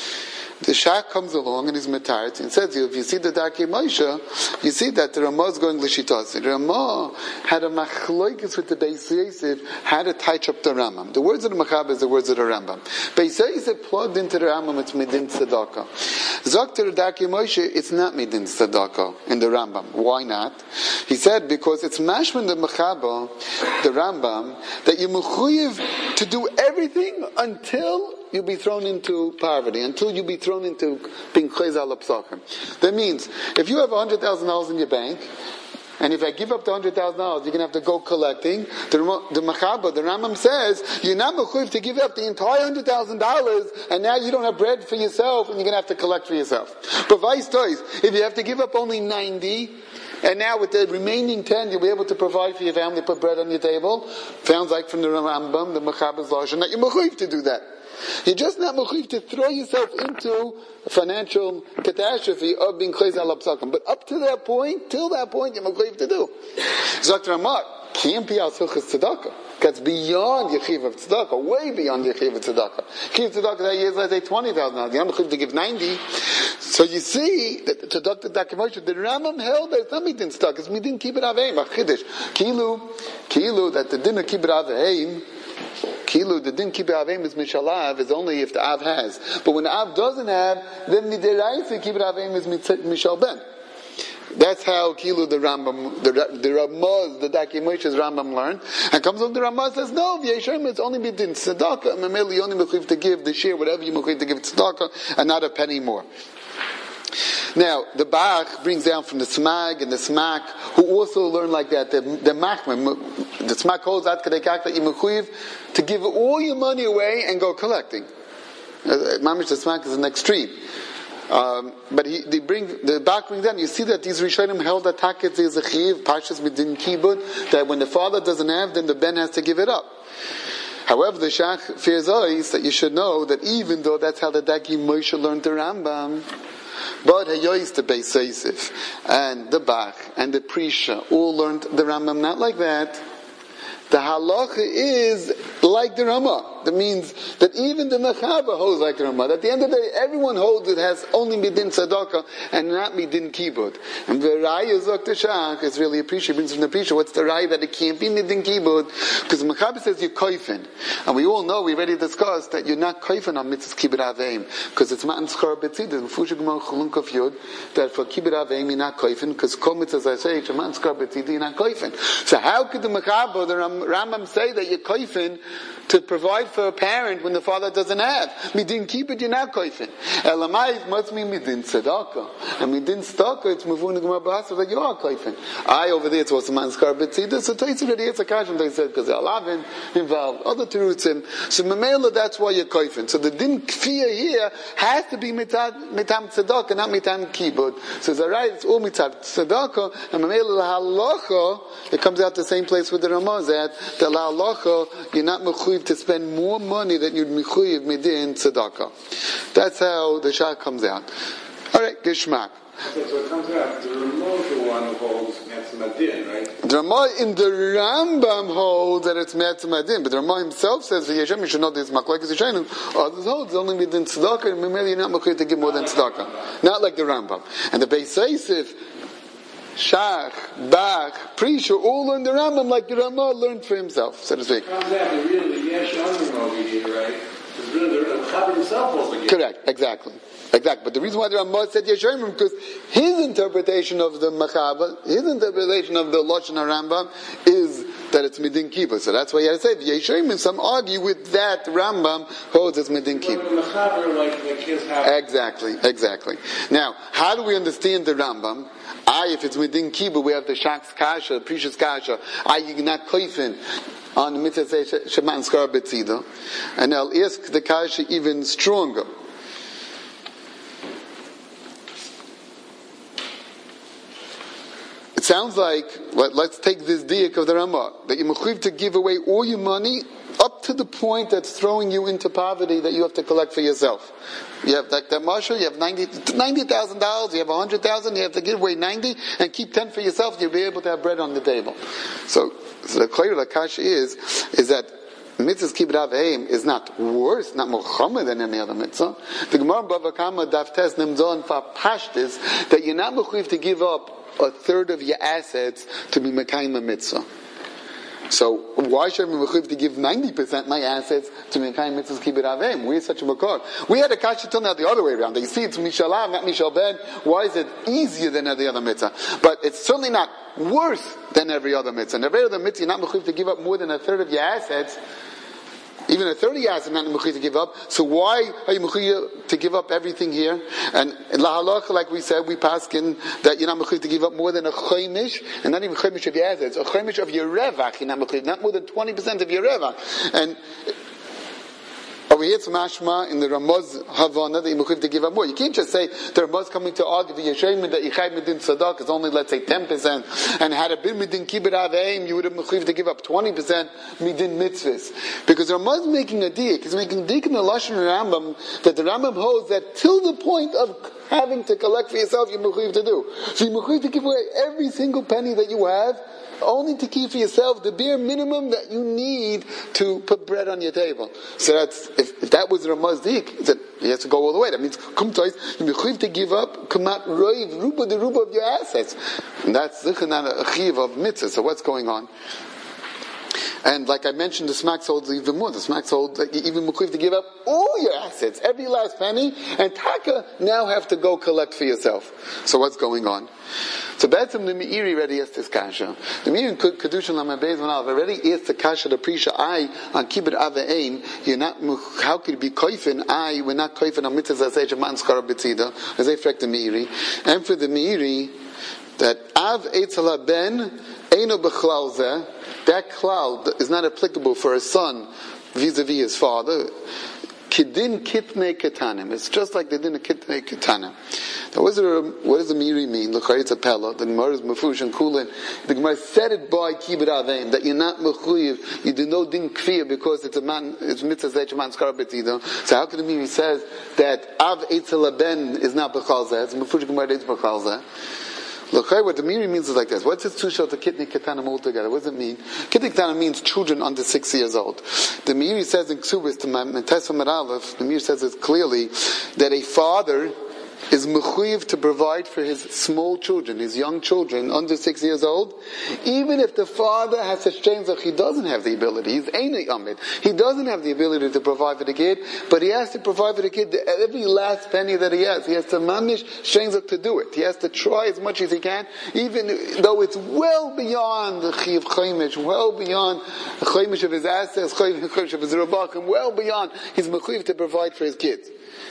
The Shach comes along and he's metarit and says, if you see the Darkei Moshe, you see that the Ramah is going l'shitas. The Ramah had a machloikis with the Beis Yosef, how to touch up the Rambam. The words of the Machab is the words of the Rambam. Beis Yosef plugged into the Rambam, it's midin tzedakah. Zok to the Darkei Moshe, it's not midin tzedakah in the Rambam. Why not? He said, because it's mashman the Machaba, the Rambam, that you're mechuyev to do everything until you'll be thrown into poverty, until you be thrown into being chayz al psachim. That means, if you have one hundred thousand dollars in your bank, and if I give up the one hundred thousand dollars, you're going to have to go collecting. The, the Machaba, the Rambam says, you're not mechuyev to give up the entire one hundred thousand dollars, and now you don't have bread for yourself, and you're going to have to collect for yourself. But vice versa, if you have to give up only ninety, and now with the remaining ten, you'll be able to provide for your family, put bread on your table. Sounds like from the Rambam, the Machaba's Lashon, that you're mechuyev to do that. You're just not mechuyev to throw yourself into a financial catastrophe of being chayz al psachim. But up to that point, till that point, you're mechuyev to do. Zok Ramah, can't be al hilchos tzedakah. That's beyond your chiv of tzedakah, way beyond your chiv of tzedakah. Chiv of tzedakah that year is, let's say, twenty thousand dollars. You're not mechuyev to give ninety. So you see, that to Doctor Darkei Moshe, the Rambam held that it's not midin tzedakah, it's midin kibbud aveim, a chiddush. Kilu, kilu, that the din of kibbud aveim, Kilu, the din kibbud avim is mishalav, is only if the av has. But when the av doesn't have, then midiraisa kibbud avim is mishal ben. That's how Kilu the Rambam, the, the Ramaz, the Darkei Moshe's Rambam learned. And comes on the Ramaz says, no, v'yeshem, it's only midin tzedakah, and mameli only mechuyev to give the share, whatever you mechuyev to give tzedakah, and not a penny more. Now, the Bach brings down from the Smag and the Smak, who also learn like that, the, the Machman, the Smak holds out kadekak that you mechuyev to give all your money away and go collecting. Mamish, the Smak is an extreme. Um, but he, they bring, the Bach brings down, you see that these Rishonim held that taket is a chiv, pashas midin kibud, that when the father doesn't have, then the ben has to give it up. However, the Shach fears always that you should know that even though that's how the Darkei Moshe learned the Rambam, but Hayois, the Beis Yosef, and the Bach, and the Prisha, all learned the Rambam not like that. The halacha is like the Ramah. That means that even the Mechaba holds like the Ramah. At the end of the day, everyone holds it has only midin tzedakah and not midin kibud. And the Raya Zok Teshach is really appreciated. Brings from the Prisha. What's the Raya that it can't be midin kibud? Because the Mechaba says you're koifin, and we all know we already discussed that you're not koifin on mitzvahs kibud aveim because it's matan schar betzidus. Mufusha Gemara Chulun Kaf Yud that for kibud aveim you're not koifin because kol mitzvahs I say it's matan schar betzidus you're not koifin. So how could the Mechaba the Ram Rambam say that you're koifin to provide for a parent when the father doesn't have. Midin kibbud, you're not koifin. Elamai must mean midin tzedakah. And midin tzedakah, it's muvun gemar b'hasar that you are koifin. I over there, it's also manskar b'tzida, so Taisa already it's a kashim, they said, because Alavin involved, other terutzim. So memela, that's why you're koifin. So the din kfiyah here has to be mitam tzedakah, not mitam kibbud. So it's alright, it's all mitam tzedakah, and memela halacha, it comes out the same place with the Ramaz at, the halacha, you're not mechuyev to spend more money than you'd mechuyev midin tzedakah. That's how the shah comes out. Alright, geshmak. So, so it comes out, the Ramah is the one who holds Metzamadin, right? The Ramah in the Rambam holds that it's Metzamadin, but the Ramah himself says, V'yeshem, you should know this Maklekes Yishaynu, others hold it's only midin tzedakah, and maybe you're not mechuyev to give more than tzedakah. Not like the Rambam. And the Beis Yosef, Shach, Bach, Prisha, all learned the Rambam like the Ramah learned for himself, so to speak. It comes out, the real, the Yesh Amrim over here, right? The real, the Chaber himself over here. Correct, exactly. Exactly. But the reason why the Ramah said Yeshayim, because his interpretation of the Machaber, his interpretation of the Lashon HaRambam is that it's Midin Kibbud. So that's why he had to say Yeshayim. Some argue with that Rambam holds it's Midin Kibbud. Like, like his house. Exactly, exactly. Now, how do we understand the Rambam? I, if it's Midin Kibbud, we have the Shak's Kasha, Precious Kasha. I, you're not koifin on the mitzvah say Shema and Skar Betzida. And I'll ask the Kasha even stronger. It sounds like, let, let's take this diak of the Ramah, that you're mechuyev to give away all your money up to the point that's throwing you into poverty that you have to collect for yourself. You have like that marshal, you have ninety thousand dollars, you have one hundred thousand, you have to give away ninety and keep ten for yourself, you'll be able to have bread on the table. So, so the Klei Lakash is, is that Mitzvah's Kibbud Avim is not worse, not more chomer than any other mitzvah. The Gemara in Bava Kama Daf Tes Nimzon for Pashtis, that you're not mechuyev to give up a third of your assets to be Mekayim mitzvah. So why should I be mechuyev to give ninety percent of my assets to Mekayim mitzvah's Kibbud Avim? We're such a makor. We had a kasha till now the other way around. You see, it's Mishalav, not Mishal Ben. Why is it easier than every other mitzvah? But it's certainly not worse than every other mitzvah. And every other mitzvah, you're not mechuyev to give up more than a third of your assets. Even a third of your assets, not mechuyev to give up. So why are you mechuyev to give up everything here? And in La Halacha, like we said, we paskin that you're not mechuyev to give up more than a chomish, and not even chomish of your assets, a chomish of your revach. You're not mechuyev, not more than twenty percent of your revach. And over here it's mashma in the Ramaz Havana that you're mechuyev to give up more. You can't just say the Ramaz coming to argue the Yeshayim that Yichayim Midin Tzedakah is only, let's say, ten percent, and had it been Midin Kibbud Avim, you would have mechuyev to give up twenty percent Midin Mitzvahs. Because the Ramaz is making a dik, he's making a dik in the Lashon Rambam, that the Rambam holds that till the point of having to collect for yourself, you're mechuyev to do. So you're mechuyev to give away every single penny that you have, only to keep for yourself the bare minimum that you need to put bread on your table. So that's, if, if that was Ramaz dik, that you have to go all the way. That means, come twice, you're mechuyev to give up, kamat roiv, ruba de ruba of your assets. And that's not a chiv of mitzvah. So what's going on? And like I mentioned, the smacks holds even more. The smacks hold that you even mechuyev to give up all your assets, every last penny, and taka now have to go collect for yourself. So what's going on? So Betzim the Meiri already asked this kasha. The Meiri in Kedushin Lamabez when I've already asked the kasha the Prisha I on Kibbud Avim. You're not. How could it be koifin? I we're not koifin on mitzvahs as a man skara b'tzida as they frek the Meiri. And for the Meiri that Av Eitzel Ben Eino B'chlal Zeh, that cloud is not applicable for a son vis-a-vis his father. Kidin kitnei ketanim. It's just like the din of kitnei ketanim. Now, what, there, what does the Meiri mean? Look, it's a pella. The Gemara is mefush and kulin. The Gemara said it by Kibbud Avim that you're not mechuyev. You do no din kfiyah because it's a man. It's mitzvah zeh man skar b'tzido. So how can the Meiri says that Av Eitzel Ben is not b'chal zeh? It's mefush Gemara it's b'chal zeh. Look, what the Meiri means is like this. What's this two shot to kitnei ketanim altogether? What does it mean? Kitnei ketanim means children under six years old. The Meiri says in Ksubis to Mentes Aleph, the Meiri says it clearly that a father is mechuyev to provide for his small children, his young children under six years old, even if the father has a shenzach, he doesn't have the ability. He's einay amid. He doesn't have the ability to provide for the kid, but he has to provide for the kid every last penny that he has. He has to mamish shenzach to do it. He has to try as much as he can, even though it's well beyond the chiv chaimish, well beyond the chaimish of his assets, chaimish of his rabachim, well beyond his mechuyev to provide for his kids.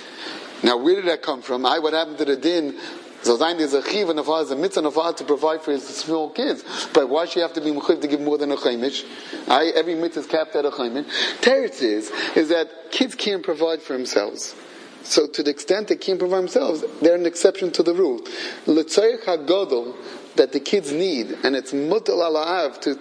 Now, where did that come from? I, what happened to the din? So Zayin is a chiv and the father is a mitzvah and the father to provide for his small kids. But why should you have to be mechuyev to give more than a chaimish? I, every mitzvah is capped at a chaimish. Teretz is, is that kids can't provide for themselves. So to the extent they can't provide themselves, they're an exception to the rule. L'tzorech hagodol, that the kids need, and it's mutal ala'av to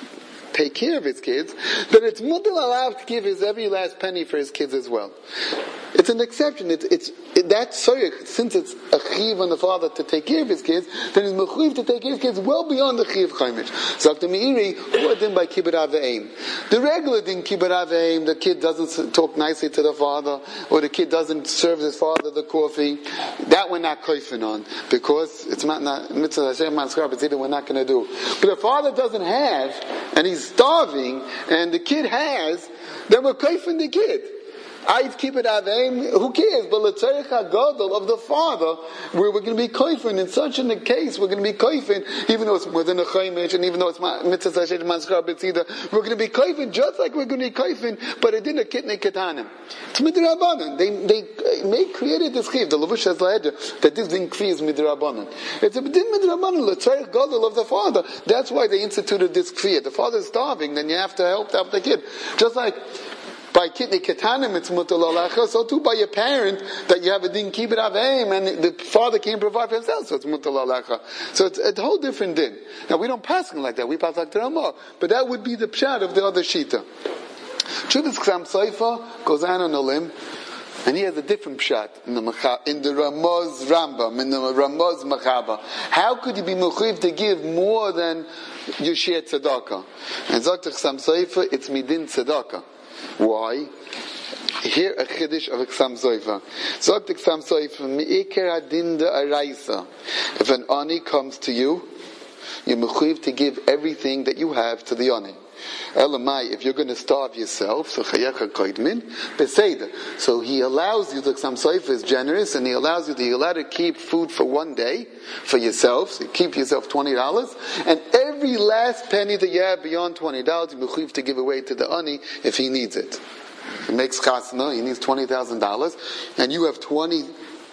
take care of his kids, then it's mutal ala'av to give his every last penny for his kids as well. It's an exception. It's, it's, it, that soyach, since it's a chiv on the father to take care of his kids, then he's mechuyev to take care of his kids well beyond the chiv chaimish. Zakta meiri, what din by kibbut aveim? The regular din kibbut aveim, the kid doesn't talk nicely to the father, or the kid doesn't serve his father the coffee. That we're not koifin on, because it's not, not mitzvah Hashem manskar, it's either we're not going to do. But if the father doesn't have, and he's starving, and the kid has, then we're koifin the kid. I'd keep it aveim, who cares? But l'tzorech hagadol of the father, where we're going to be koifin, in such a case, we're going to be koifin, even though it's within a chaimish, and even though it's mitzvah hashem manskar b'tzida, we're going to be koifin just like we're going to be koifin, but it didn't kitnei ketanim. It's midrabanan. They, they may created this chiv, the Levush has la'edra, that this din kfi is midrabanan. It's a din midrabanan, l'tzorech gadol of the father. That's why they instituted this kfi. If the father is starving, then you have to help out the kid. Just like, by kitnei ketanim it's mutal alacha, so too by your parent that you have a din kibbut aveim and the father can't provide for himself, so it's mutal alacha. So it's a whole different din. Now we don't pass like that, we pass like the Ramah, but that would be the pshat of the other shita. Chubis Ksam Seifa goes on on a limb, and he has a different pshat in the Macha, in the Ramaz Rambam, in the Ramaz Machaba. How could you be mechuyev to give more than your share tzedakah? And Zok Ksam Seifa, it's midin tzedakah. Why? Here a chiddush of Ksam Soifa. Zok the Ksam Soifa, Me'ikar adin de araisa. If an ani comes to you, you're mechuyev to give everything that you have to the ani. Elamai, if you're going to starve yourself, so chayacha koidmin, beseda. So he allows you, the Ksam Soifa is generous, and he allows you to, you're allowed to keep food for one day, for yourself, so you keep yourself twenty dollars, and every last penny that you have beyond twenty dollars, you're mechuyev to give away to the ani if he needs it. He makes chasna, he needs twenty thousand dollars, and you have twenty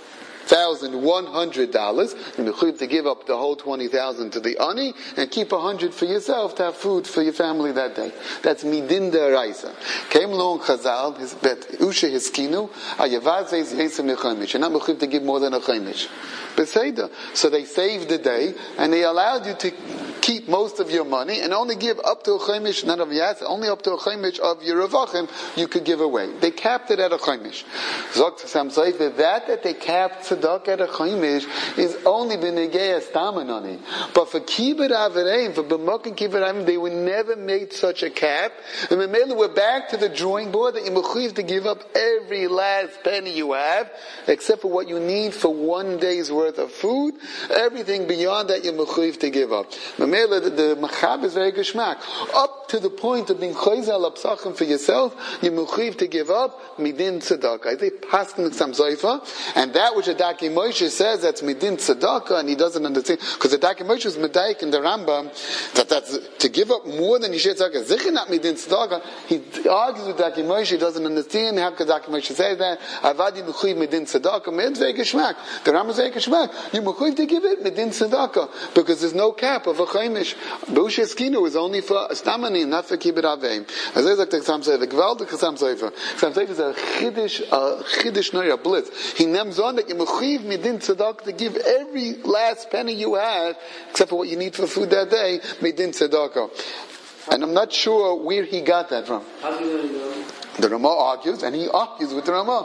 thousand one hundred dollars. You're mechuyev to give up the whole twenty thousand to the ani and keep a hundred for yourself to have food for your family that day. That's midin deraisa. Came along Chazal, his bet usha hiskinu ayavaz veis yesem nechaimish. You're not mechuyev to give more than a chaimish. Beseda. So they saved the day and they allowed you to keep most of your money and only give up to a chaimish, not of yas, only up to a chaimish of your ravachim you could give away. They capped it at a chaimish. Zok Ksam Soifa, that that they capped tzedakah at a chaimish is only b'negei stamanani. But for kibbut avereim, for b'mokin kibbut avereim, they were never made such a cap. And Mamela, we're back to the drawing board that you're mechuyev to give up every last penny you have, except for what you need for one day's worth of food. Everything beyond that you're mechuyev to give up. Mamela, the, the machab is very geschmack. Up to the point of being chayzel apsachim for yourself, you're mechuyev to give up midin tzedakah. I think paskin Ksam Soifa, and that which a Daki Moshe says that's midin tzedakah, and he doesn't understand, because the Daki Moshe is medayik in the Rambam, that that's to give up more than you should tzedakah. Zikr not midin tzedakah. He argues with Daki Moshe, he doesn't understand how could Daki Moshe say that. Avadi mechuyev midin tzedakah, it's very geschmack. The Rambam is very geschmack. You mechuyev to give it midin tzedakah, because there's no cap of a chaimish. Beusha skinu is only for stamanim, not for kibbut aveim. As I like the Ksam Soifa, the Gvaldik Ksam Soifa. Ksam Soifa is a chiddush, a chiddush noy, a blitz. He names on that you mechuyev midin tzedakah to give every last penny you have, except for what you need for food that day, midin tzedakah. And I'm not sure where he got that from. How do you know? The Ramah argues, and he argues with the Ramah.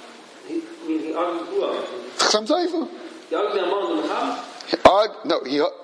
He, he argues who argues? Ksam Soifa. He argues the Ramah and the Machab? Arg, no, he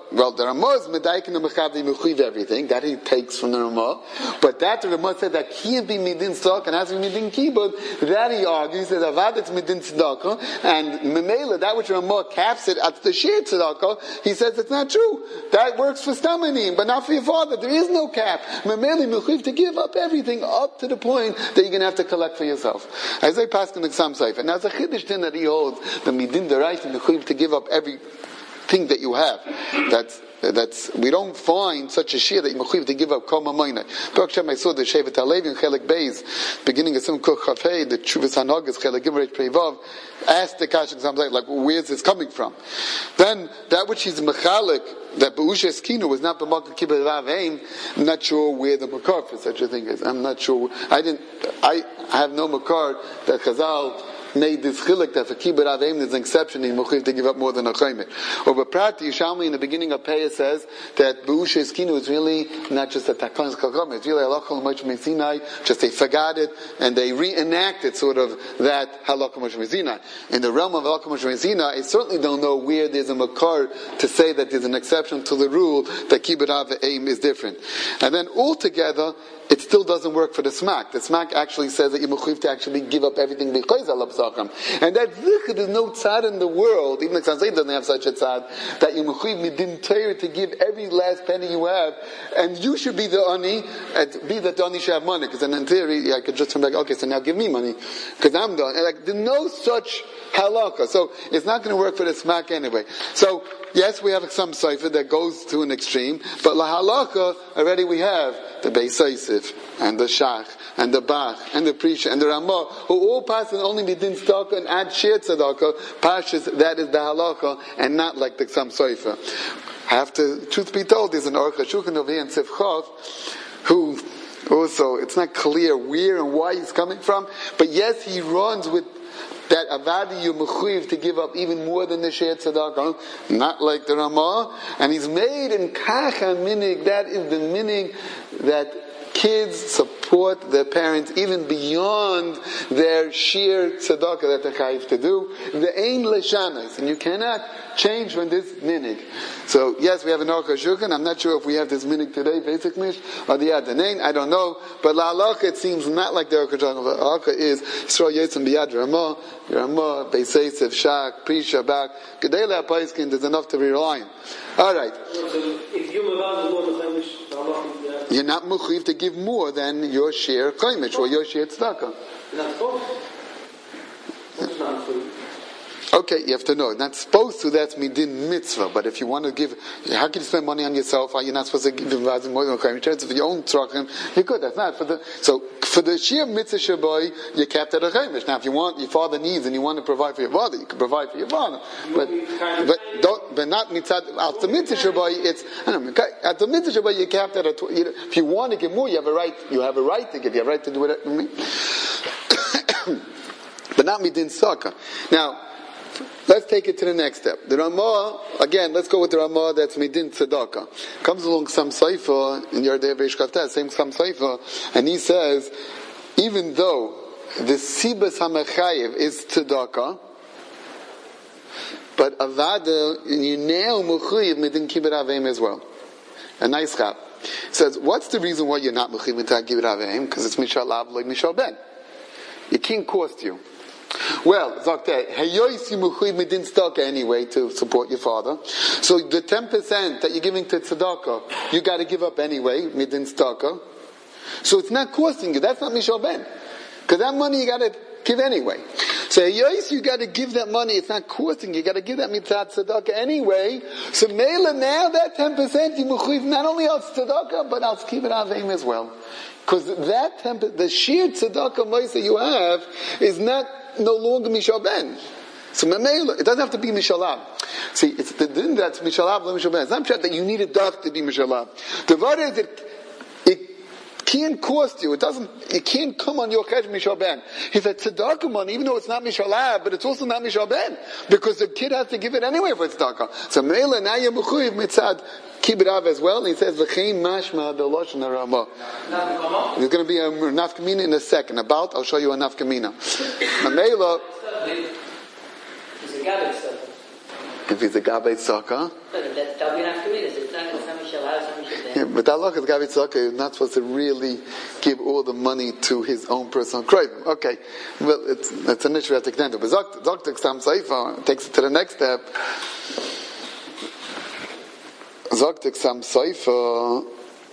well, the Ramah is Medaikin and Mechavdi Mechuiv everything, that he takes from the Ramah, but that the Ramah said that can't be Midin Tzedakah and has to be Midin Kibud, that he argues that Avad it's Midin Tzedakah, and Memela, that which Ramah caps it at the Shir Tzedakah, he says it's not true. That works for Stamanim, but not for your father. There is no cap. Memela Mechuiv to give up everything up to the point that you're going to have to collect for yourself. As I pass in the Ksam Sefer. Now, it's a Chiddush din that he holds, the Midin Deraita Mechuiv to give up everything that you have. That's That's we don't find such a shir that you mechuyev to give up kol mamayna. Baruch Shem, I saw the Shevet Halevi in Chelik Beis, beginning of Sim Kuf Chafei, the Chuvas Hanagas Chelik Gimrei Preivav, asked the Kash example like, where's this coming from? Then that which he's mechalik, that Be'usha Eskinu was not b'makar kibbutz Aveim. I'm not sure where the makar for such a thing is. I'm not sure. I didn't. I have no makar that Chazal made this chilik that for kibbutz aveim there's an exception in mechuyev to give up more than a chaymer. Or but Prat Yishalmi in the beginning of Peah says that Be'usha Eskinu is really not just a takan's kalkom, it's really halakha l'mosh mesinai, just they forgot it and they reenacted sort of that halakha l'mosh mesinai. In the realm of halakha l'mosh mesinai, I certainly don't know where there's a makar to say that there's an exception to the rule that kibbutz aveim is different. And then altogether, it still doesn't work for the smack. The smack actually says that you mechuyev to actually give up everything because Allah b'sacham. And that there's no tzad in the world, even the Tzad doesn't have such a tzad, that you mechuyev midin Torah to give every last penny you have, and you should be the ani, and be that the ani should have money, because then in theory, I could just come back, okay, so now give me money, because I'm done. And like, there's no such halakha. So it's not going to work for the smack anyway. So, yes, we have some cipher that goes to an extreme, but la halakha, already we have the Beis Yosef, and the Shach, and the Bach, and the Prisha, and the Ramah, who all pass and only midin tzedakah and add shir tzedakah, pashas, that is the halakha, and not like the Ksam Sofer. I have to, truth be told, there's an Aruch HaShulchan over here in Sivchov, who also, it's not clear where and why he's coming from, but yes, he runs with that avadi you mechuyev to give up even more than the shir tzedakah, not like the Ramah, and he's made in kacha minig, that is the minig that kids support their parents even beyond their shir tzedakah that they're chayiv to do. The ein leshanos, and you cannot change from this minig. So yes, we have an Aruch HaShulchan. I'm not sure if we have this minig today, basically, or the Adanain. I don't know. But la halacha, it seems not like the Aruch HaShulchan. The halacha is Yisrael Yitzim Biyad Ramah, Ramah, Beis Yosef, Shach, Prisha, Bach, Gedei LeHaPaiskin. There's enough to rely on. All right. You're not mechuyev to give more than your share chaimish or your share tzedakah. Okay, you have to know. Not supposed to, that's midin mitzvah. But if you want to give, how can you spend money on yourself? Are you not supposed to give him more than chaimish? It's for your own tzrachim. You could. That's not for the. So for the shir mitzvah shaboy, you kept at a chaimish. Now, if you want your father needs and you want to provide for your father, you can provide for your father. But but don't. But not mitzvah. After mitzvah shaboy, it's. I don't know. At the mitzvah shaboy, you kept at a. If you want to give more, you have a right. You have a right to give. You have a right to do it. But not midin tzedakah. Now. Let's take it to the next step. The Ramah, again, let's go with the Ramah that's Midin Tzedakah. Comes along some Seifa in Yardei Veishkavtah, same some Seifa, and he says, even though the Sibas HaMechayev is Tzedakah, but Avada, you now Mechuyev Midin Kibbutz Aveim as well. A nice chap. Says, what's the reason why you're not Mechuyev Midin Kibbutz Aveim? Because it's Mishal Av, like Mishal Ben. It can't cost you. Well, Zakte, Hayois you mechuyev midin tzedakah anyway to support your father. So the ten percent that you're giving to tzedakah, you got to give up anyway, midin tzedakah. So it's not costing you. That's not Mishal Ben. Because that money you got to give anyway. So Hayois, you got to give that money. It's not costing you. You got to give that mitzvah tzedakah anyway. So Mela, now that ten percent you mechuyev not only al tzedakah, but al kibbutz aveim as well. Because that ten percent, the sheer tzedakah moisa you have is not no longer Mishal Ben. So it doesn't have to be Mishalav. See, it's the din that's Mishalav, not Mishal Ben. It's not that you need a duck to be Mishalav. The word is it, it can't cost you. It doesn't, it can't come on your Chesh Mishal Ben. He said tzedakah money, even though it's not Mishalav, but it's also not Mishal Ben. Because the kid has to give it anyway for tzedakah. So Meila, now you're mechuyev mitzad kibbutz av as well, and he says v'chein mashma the lashon harama. There's going to be a nafkamina in a second. About, I'll show you a nafkamina. Mamela. If he's a Gabbai Tzedakah. But that that'll be an after It's not going to be Michelle House, Michelle Yeah, but that look is Gabbai Tzedakah. You're not supposed to really give all the money to his own personal craving. Okay. Well, it's, it's an issue at the Knenda. But Zoktek Sam Seifa takes it to the next step. Zoktek Sam Seifa.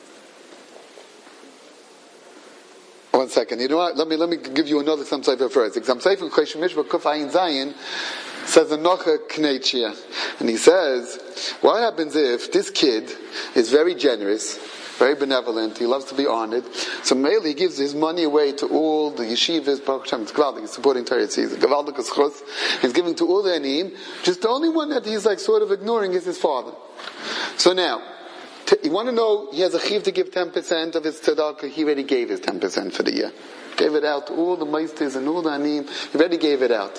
One second. You know what? Let me let me give you another Sam Seifa first. Sam Seifa Chosh Mishba Kuf Ayin Zayin says a Nocha Kneichia. And he says, what happens if this kid is very generous, very benevolent, he loves to be honored, so mainly he gives his money away to all the yeshivas, Baruch Hashem, it's Gavaldik, he's supporting Torah Tzidzik, Gavaldik is Chus, he's giving to all the Aniyim, just the only one that he's like sort of ignoring is his father. So now, t- you want to know, he has a chiv to give ten percent of his tzedakah, he already gave his ten percent for the year. Gave it out to all the meisters and all the Aniyim, he already gave it out.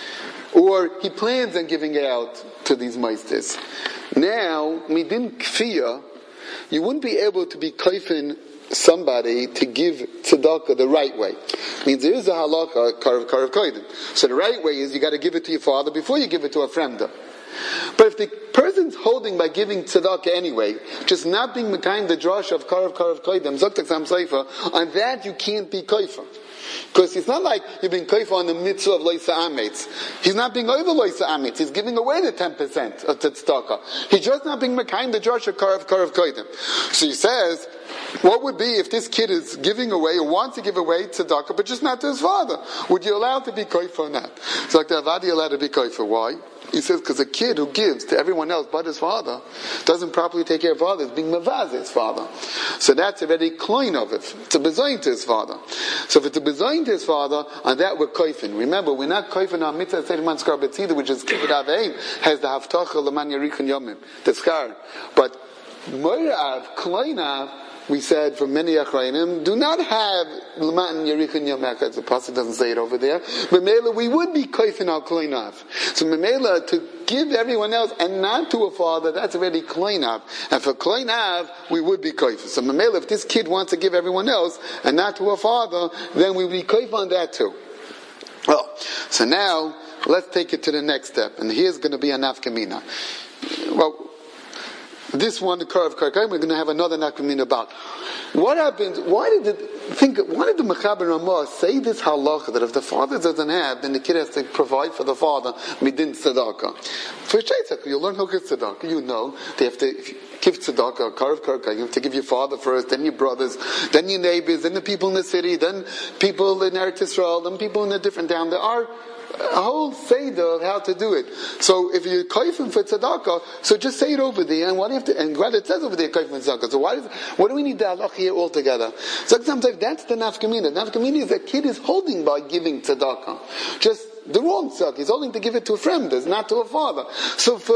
Or he plans on giving it out to these meisters. Now, midin kfiyah, you wouldn't be able to be kaifin somebody to give tzedakah the right way. It means there is a halakha, karav karav koidim. So the right way is you got to give it to your father before you give it to a fremda. But if the person's holding by giving tzedakah anyway, just not being mekayim the drash of karav karav koidim, zoktak sam seifa, on that you can't be kaifa. Because it's not like you're being kaifa on the mitzvah of loisa ametz. He's not being over loisa ametz. He's giving away the ten percent of tzedakah. He's just not being mekayim the drash of karav karav koidim. So he says, what would be if this kid is giving away or wants to give away tzedakah, but just not to his father? Would you allow to be kaifa or not? It's like the avadi allowed to be kaifa. Why? He says, because a kid who gives to everyone else but his father doesn't properly take care of father, is being mavaz his father. So that's already clean of it. It's a bezayin to his father. So if it's a bezayin to his father, on that we're kaifin. Remember, we're not kaifin on mitzvah seiman skar betzida, which is kibbud aveim, has the haftacha leman yarichin yomim, the skar. But moirav, kleinav, we said from many achrayim, do not have l'matan yarichin yomech. The pasuk doesn't say it over there. Memela, we would be kaifin al kleinav. So memela, to give everyone else and not to a father, that's already kleinav. And for kleinav, we would be kaifin. So memela, if this kid wants to give everyone else and not to a father, then we would be kaifin on that too. Well, so now let's take it to the next step, and here's going to be a nafkamina. Well, this one, the Karav Karkayim, we're going to have another nafkamina about. What happens, why did the, think, why did the Mechaber Ramah say this halacha, that if the father doesn't have, then the kid has to provide for the father, midin tzedakah? For Shaitzak, you'll learn Hukah tzedakah, you know, they have to, if you give tzedakah, Karav Karkayim, you have to give your father first, then your brothers, then your neighbors, then the people in the city, then people in Eretz Yisrael, then people in a different town. There are a whole seder of how to do it. So if you're kaifim for tzedakah, so just say it over there, and what do you have to, and glad it says over there kaifim for tzedakah. So why does, what do we need the halach here altogether? So sometimes that's the nafkamina. Nafkamina is that kid is holding by giving tzedakah. Just the wrong tzedakah. He's holding to give it to a friend, not to a father. So for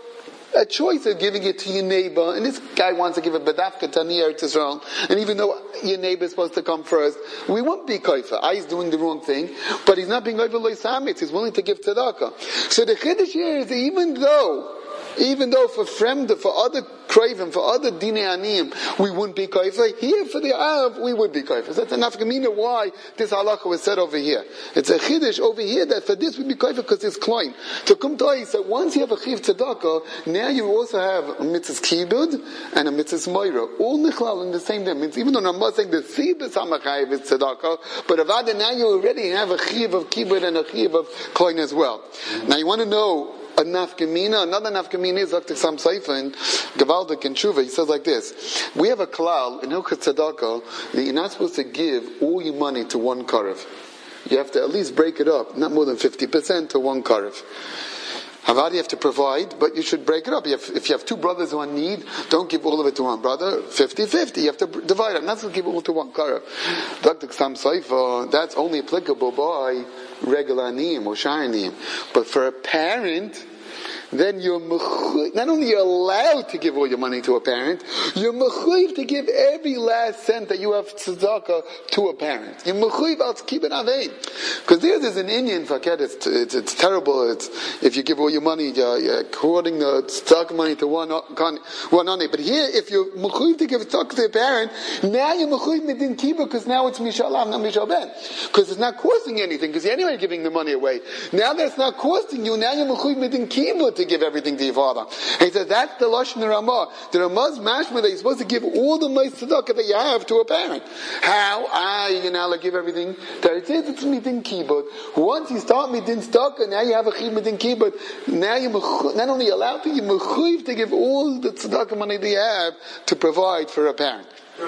a choice of giving it to your neighbor, and this guy wants to give it bedafka to Eretz Yisrael, and even though your neighbor is supposed to come first, we won't be kaifa. I is doing the wrong thing, but he's not being over loisamitz. He's willing to give tzedakah. So the chiddush here is, even though, even though for fremda, for other craven, for other dine aniyim, we wouldn't be kaifa, here for the Av, we would be kaifa. So that's enough kamina why this halacha was said over here. It's a chiddush over here that for this we'd be kaifa because it's klein. So come to us, that once you have a chiv tzedakah, now you also have a mitzvah kibud and a mitzvah moira. All nichlal in the same day. Means even though I'm not saying the sibus hamachayiv is tzedakah, but avada, now you already have a chiv of kibud and a chiv of klein as well. Now you want to know a nafkamina, another nafkamina is Dr. Sam Seifa in Gavaldik and Tshuva. He says like this: we have a klal in Hilchot Tzedakah that you're not supposed to give all your money to one karev. You have to at least break it up, not more than fifty percent to one karev. Havad, you have to provide, but you should break it up. You have, if you have two brothers who are in need, don't give all of it to one brother. fifty-fifty. You have to divide it. Not to give it all to one karev. Doctor Sam Seifa, that's only applicable by regular aniyim or shai aniyim. But for a parent, then you're mechuyev, not only you're allowed to give all your money to a parent, you're mechuyev to give every last cent that you have tzedakah to a parent. You're mechuyev al tzkibin avein. Because there is an Indian faket, it's, it's, it's terrible. It's, if you give all your money, you're, you're quoting the tzedakah money to one, one only. But here, if you're mechuyev to give tzedakah to a parent, now you're mechuyev midin kibbud, because now it's mishalam, not mishal ben. Because it's not costing anything, because you're anyway giving the money away. Now that's not costing you, now you're mechuyev midin kibbud to to give everything to your father. And he says, that's the Lashon Ramah. The Ramah's mashma that you're supposed to give all the most tzedakah that you have to a parent. How? Ah, you're now to give everything. That it says it's midin kibud. Once you start midin tzedakah, now you have a chiv midin kibud. Now you're not only allowed to, you're mechuyev to give all the tzedakah money that you have to provide for a parent.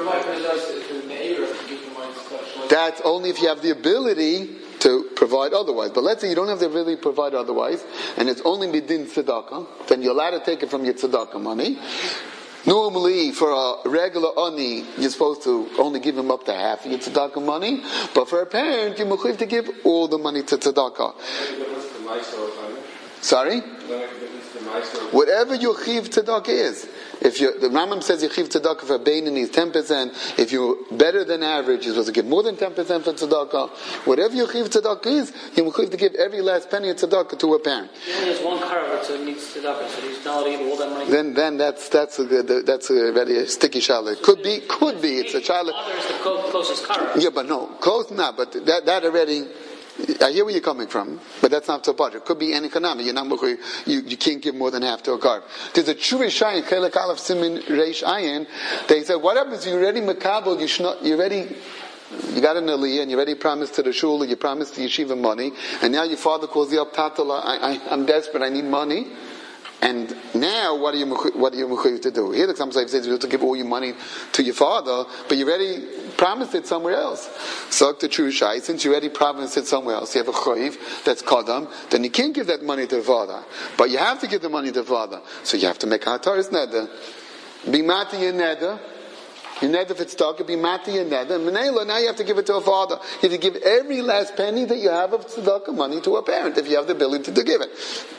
That's only if you have the ability to provide otherwise. But let's say you don't have the ability to provide otherwise, and it's only midin tzedakah, then you're allowed to take it from your tzedakah money. Normally, for a regular ani, you're supposed to only give him up to half of your tzedakah money, but for a parent, you're mechuyev to give all the money to tzedakah. Sorry? Whatever your chiv tzedakah is. If you, the Rambam says your chiv tzedakah for a Beinoni is ten percent. If you're better than average, you're supposed to give more than ten percent for tzedakah. Whatever your chiv tzedakah is, you're supposed to give every last penny of tzedakah to a parent. He only has one car, so he needs tzedakah, so he's not allowed to give all that money. Then, then that's that's a that's a very sticky shallah. Could be, could be. It's a shallah. Father is the closest car. Yeah, but no, close not. But that that already. I hear where you're coming from, but that's not so bad. It could be any economy. You're not you, you can't give more than half to a car. There's a Tshuva Shayin, Chelek Aleph Simin Reish Ayin. They said, what happens? You're already makabel. You should not. You're ready. You got an aliyah, and you already promised to the shul, you promised the yeshiva money, and now your father calls you up, Tatala, I, I, I'm desperate. I need money. And now, what are you what are you mechuyev to do? Here, the Chassam Sofer says you have to give all your money to your father, but you already promised it somewhere else. So, to true shai, since you already promised it somewhere else, you have a chayiv that's kadam, then you can't give that money to the father, but you have to give the money to the father. So you have to make a hataris neder, be mati your neder. Your neder if it's tzedakah, be mati your neder. Menela, now you have to give it to a father. You have to give every last penny that you have of tzedakah money to a parent if you have the ability to give it.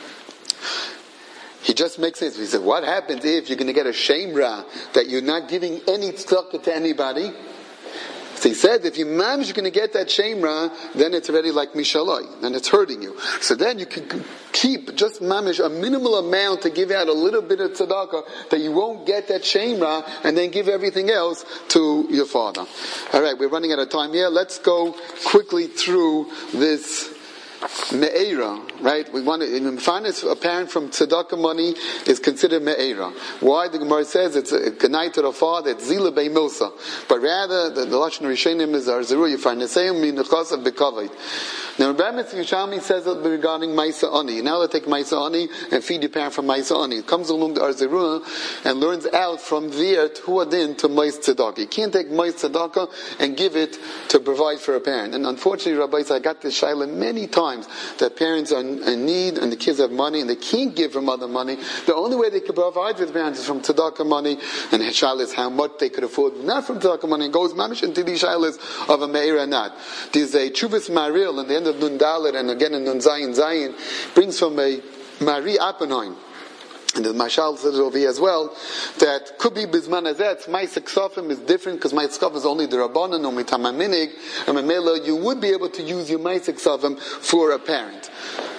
He just makes sense. He said, what happens if you're going to get a shemra that you're not giving any tzedakah to anybody? So he said, if you manage, you're going to get that shemra, then it's already like mishaloi, then it's hurting you. So then you can keep just mamish a minimal amount to give out a little bit of tzedakah that you won't get that shemra, and then give everything else to your father. All right, we're running out of time here. Let's go quickly through this me'era, right? We want to, in Mefanis, a parent from tzedakah money is considered me'era. Why? The Gemara says it's a ganai to the father, it's zila bei milsa. But rather, the, the Lashon Rishonim is arzeru, you find neseim min nechasav bekavod. Now, Rabbi Yishalmi says it regarding Maisa Ani. Now let's take Maisa Ani and feed your parent from Maisa Ani. It comes along to Arzerua and learns out from there to Huadin to Mais Tzedakah. You can't take Mais Tzedakah and give it to provide for a parent. And unfortunately, Rabbi, I got this shaila many times that parents are in need and the kids have money and they can't give from other money. The only way they can provide for the parents is from Tzedakah money, and the shaila is how much they could afford, not from Tzedakah money. It goes mamish into these shailas of a Me'era not. There's a Chuvas Maril in the end of Nun Dalet, and again in Nun Zayin Zayin, brings from a Mari Appenheim. And the Mashal says over here as well, that could be Bizman Azet, Maisek Sofim is different, because Maisek Sofim is only the Rabbanan, or Mitama and Mamela, you would be able to use your Maisek Sofim for a parent.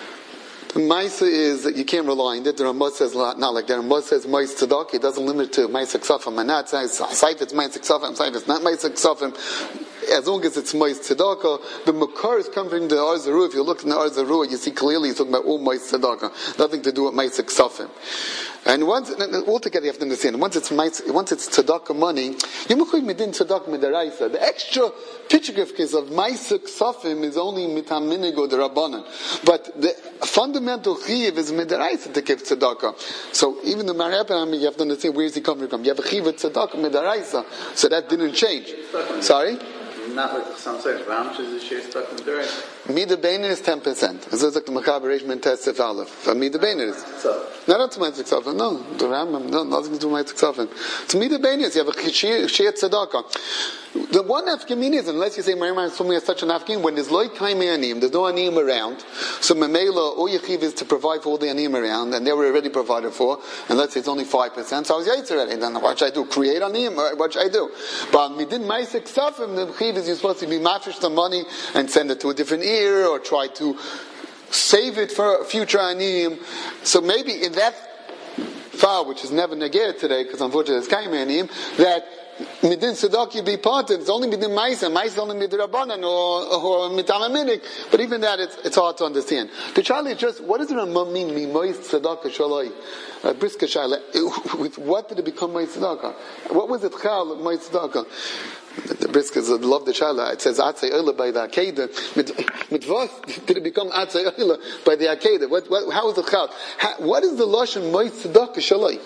The Maisa is that you can't rely on it. The Ramah says not like that. The Ramah says Mais Tzedakah. It doesn't limit to Maisek Sofim. And that says, Saif it's Maisek Sofim, Saif it's not Maisek Sofim. As long as it's Mais Tzedakah, the Makar is coming from the Arzaru. If you look in the Arzaru, you see clearly he's talking about all Mais Tzedakah. Nothing to do with Maisek Sofim. And once, altogether you have to understand, once it's once it's tzedakah money, you mechuyev midin tzedakah midaraisa. The extra pitchgifkis of Maisek Sofim is only mitam minig or the Rabbanan. But the fundamental chiv is midaraisa to give tzedakah. So even the Marapam, you have to understand where is he coming from. You have a chiv of tzedakah midaraisa. So that didn't change. Sorry? Not like some say, how much is the share stuck in the direct? Mida Beinin is ten percent. This is like the Machaber Reish Min Tesef Aleph. Mida Beinin is. So. No, not to my Tzedakah. No, the Rambam, no, nothing to do with my Tzedakah. To Mida Beinin is, you have a share tzedakah. The one nafkamin is, unless you say, Marimar Sumi has such an nafkamin, when there's loy kaimi anim, there's no anim around, so Mamela, all your chiv is to provide for all the anim around, and they were already provided for, and let's say it's only five percent, so I was yaitz already, then what should I do? Create anim? What should I do? But midin Maisek Sofim, the chiv is you're supposed to be mafish the money and send it to a different ear, or try to save it for future anim. So maybe in that far, which is never negated today, because unfortunately it's kaimanim, that midin tzedakah be parted. It's only midin ma'isa. Ma'isa is only midin rabbanan or or mitam aminik. But even that, it's it's hard to understand. The Charlie is just, what does it mean? Mimois tzedakah shalai. Briska shalai. With what did it become ma'is tzedakah? What was it chal ma'is tzedakah? The Briskas love the Shala. It says Atzei Oila by the Akedah. Mit what did it become Atzei Oila by the Akedah? What, what, how is it chal? What is the Lashon Mois Tzedakah Shalai?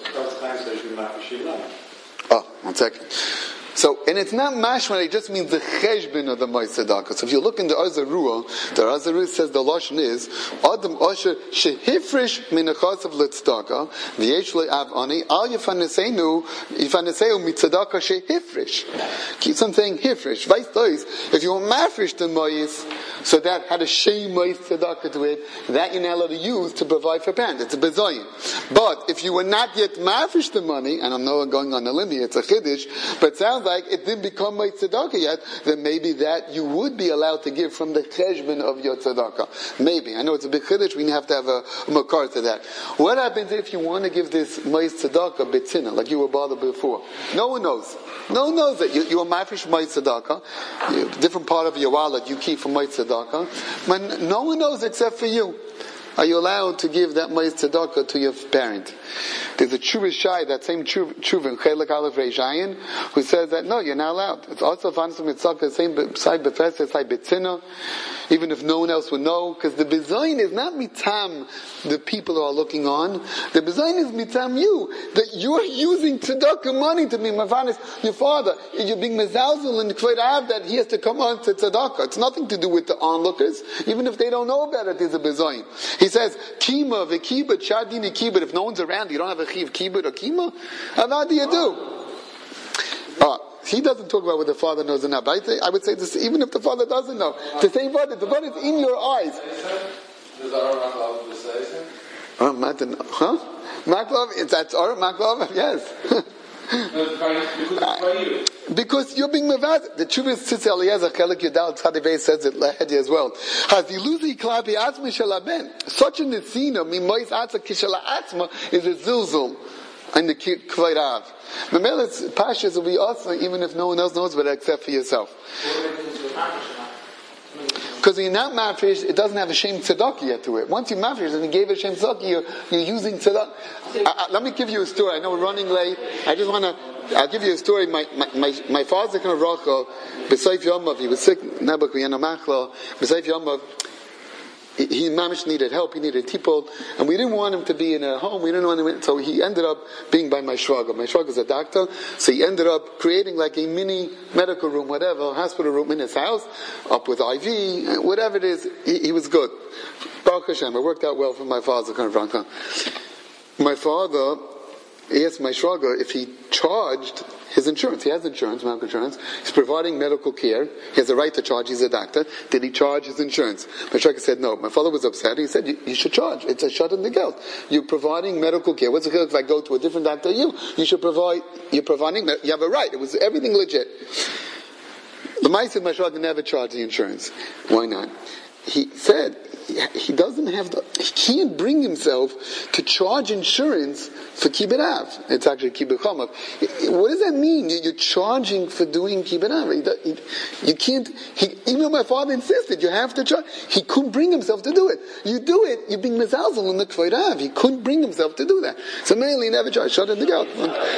Oh, one second. So, and it's not mashman, it just means the cheshbin of the Mois Tzedakah. So if you look in the Azarua, the Azarua says the Lashon is, Adam Osher shehifrish minachas of Litzedakah, v'yesh le'av ani, al yifaneseinu, yifaneseu mitzedakah shehifrish. Keeps on saying hifrish. Vice does, if you want mafrish the Mois, so that had a shem Mois Tzedakah to it, that you're not allowed to use to provide for parents. It's a bezoyin. But if you were not yet mafrish the money, and I'm not going on the limb here, it's a chiddush, but it sounds like it didn't become my tzedakah yet, then maybe that you would be allowed to give from the cheshbon of your tzedakah. Maybe. I know it's a big chiddush, we have to have a, a makar to that. What happens if you want to give this my tzedakah betzina, like you were bothered before? No one knows. No one knows that. You, you are mafresh my tzedakah, different part of your wallet you keep from my tzedakah, but no one knows except for you. Are you allowed to give that ma'is tzedakah to your parent? There's a tshuva shai, that same tshuva in Chelek Aleph Reish Ayin, who says that no, you're not allowed. It's also fancy mitzvah, the same side befesed, side betzina, even if no one else would know, because the bezayin is not mitam the people who are looking on. The bezayin is mitam you, that you're using tzedakah money to be mafanis your father. You're being mezalzel and kvod av that he has to come on to tzedakah. It's nothing to do with the onlookers, even if they don't know about it. There's a bezayin. He says, kima v'kibud, shadini kibud. If no one's around, you don't have a chiv kibud or kima. How do you do? Uh, he doesn't talk about what the father knows or not. But I, think, I would say this, even if the father doesn't know, the same father, the father is in your eyes. Does Aaron Maklov the say? Oh, Martin, huh? Maklov, it's that's Aaron Maklov, yes. Uh, because you're being mavad. The Chuvah Tzitz Eliezer Chelik Yudal Tzadivei says it lahedi as well. Haziluzi klapi atzma shalaben. Such a nesina mimois atza kishala atzma is a zilzul in the kvod av. Memelis pashas will be awesome even if no one else knows about it except for yourself. Because when you're not mafresh, it doesn't have a shem tzedakah yet to it. Once you mafresh and you gave it shem tzedakah, you're, you're using tzedakah. Uh, uh, let me give you a story. I know we're running late. I just want to, I'll give you a story. My, my, my, my father, kind of Rachel, B'Seif Yomov, he was sick, Nebuch V'Yana Machlo, B'Seif Yomov, he, he mamish needed help, he needed tipol, and we didn't want him to be in a home, we didn't want him, so he ended up being by my shwager. My shwager is a doctor, so he ended up creating like a mini medical room, whatever, hospital room in his house, up with I V, whatever it is, he, he was good. Baruch Hashem, it worked out well for my father, kind of My father asked my shwager if he charged his insurance. He has insurance, medical insurance. He's providing medical care. He has a right to charge. He's a doctor. Did he charge his insurance? My shwager said no. My father was upset. He said, you, you should charge. It's a shut in the geld. You're providing medical care. What's the if I go to a different doctor? You, you should provide, you're providing, you have a right. It was everything legit. The L'mai said my shwager never charged the insurance. Why not? He said, he doesn't have the, he can't bring himself to charge insurance for kibbud av. It's actually kibbud chomav. What does that mean? You're charging for doing kibbud av. You can't, he, even though my father insisted, you have to charge. He couldn't bring himself to do it. You do it, you're being mezalzel in the kvod av. He couldn't bring himself to do that. So mainly he never charged. Shut it the geld.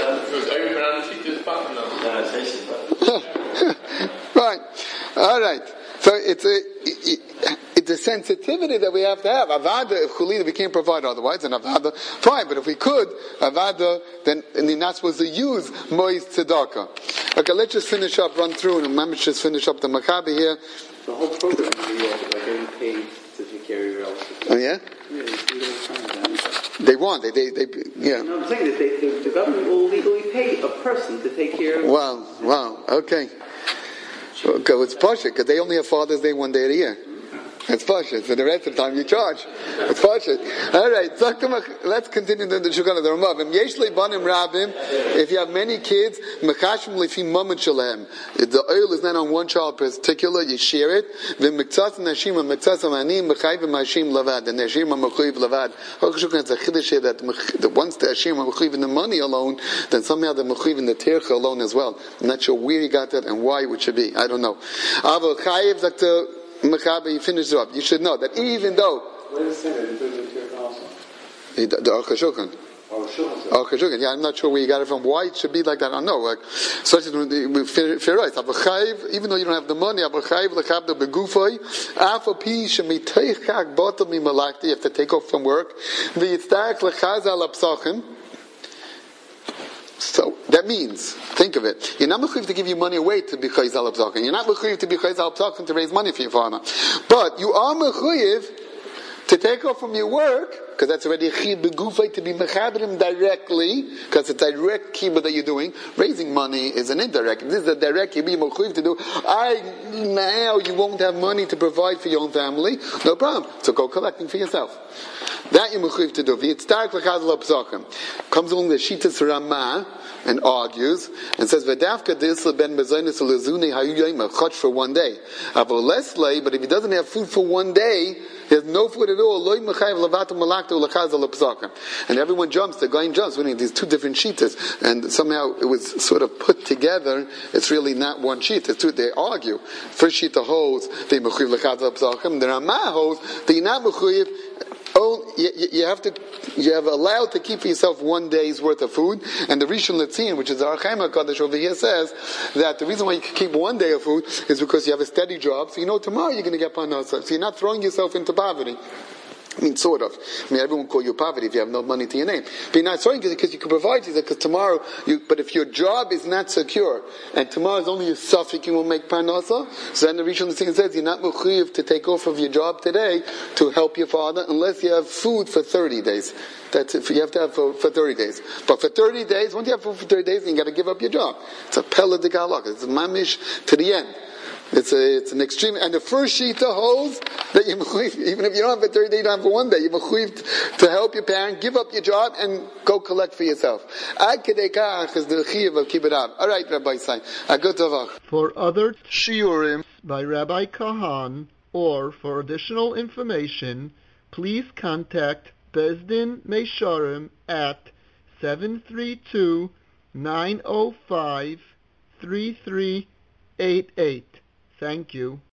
Right. All right. So it's a, it, it's a sensitivity that we have to have. Avada, if Chulida, we can't provide otherwise, and Avada, fine, but if we could, Avada, then, and you're not supposed to use Mois Tzedakah. Okay, let's just finish up, run through, and I'm just finish up the Maccabi here. The whole program, you like getting paid to take care of your relatives. Oh, yeah? Yeah, you they want, they, they, they, yeah. No, I'm saying that they, the, the government will legally pay a person to take care of. Wow, wow, okay. Okay, it's partial, because they only have Father's Day one day a year. It's pashut. So the rest of the time you charge. It's pashut. All right. Let's continue the Shulchan the Ramav. If you have many kids, the oil is not on one child in particular. You share it. The miktsas nashim and miktsas amanim mechayv mashim lavad. The nashim are mechuyev lavad. Shulchan has a chiddush that once the nashim are mechuyev in the money alone, then somehow they're mechuyev in the tircha alone as well. I'm not sure where he got that and why it should be. I don't know. Avo chayev that the Mechaber, you finish it up. You should know that even though where is it included in the tircha also? The Aruch HaShulchan. Oh, Shulchan. Aruch HaShulchan. Yeah, I'm not sure where you got it from. Why it should be like that, I don't know. Like, such as fair right. Even though you don't have the money, you have to take off from work. So that means, think of it. You're not mechuyev to give you money away to be chayzal abzaken. You're not mechuyev to be chayzal abzaken to raise money for your father. But you are mechuyev to take off from your work, because that's already a chiyuv begufay to be mechaberim directly, because it's a direct kibbutz that you're doing. Raising money is an indirect. This is a direct you're being mechuyev to do. I now you won't have money to provide for your own family. No problem. So go collecting for yourself. That you're mechuyev to do. V'yitzdarek l'chazal abzaken. Comes along the Shitas Ramah and argues and says v'dafka d'isla ben bezonis lezuni hayu yoma chach for one day. Avo leslay, but if he doesn't have food for one day, he has no food at all. Loy mechayev lavato malakto l'chazal abzaken. And everyone jumps. The guy jumps. We need these two different shitas, and somehow it was sort of put together. It's really not one sheet. It's two. They argue. First shita holds they mechuyev l'chazal abzaken. The Ramah holds that you're not mechuyev. Oh, you, you have to, you have allowed to keep for yourself one day's worth of food. And the Rishon Letzin, which is our Chaim HaKadosh over here, says that the reason why you can keep one day of food is because you have a steady job. So you know tomorrow you're going to get parnasa. So you're not throwing yourself into poverty. I mean, sort of. I mean, everyone will call you poverty if you have no money to your name. But you're not throwing it because you can provide it, because tomorrow, you, but if your job is not secure, and tomorrow is only a suffix you will make parnasa, so then the Rishon Letzin says you're not mechuyev to take off of your job today to help your father unless you have food for thirty days. That's it. You have to have for, for thirty days. But for thirty days, once you have food for thirty days, you got to give up your job. It's a pella de galak. It's a mamish to the end. It's a, it's an extreme, and the first shita holds that you're mechuyev, even if you don't have for thirty days, you don't have for one day, you're mechuyev to help your parent, give up your job, and go collect for yourself. Ad kedei kach is the chiyuv of kibbutz av. All right, Rabbi Sai. For other shiurim by Rabbi Kahan, or for additional information, please contact Bezdin Meisharim at seven three two, nine zero five, three three eight eight. Thank you.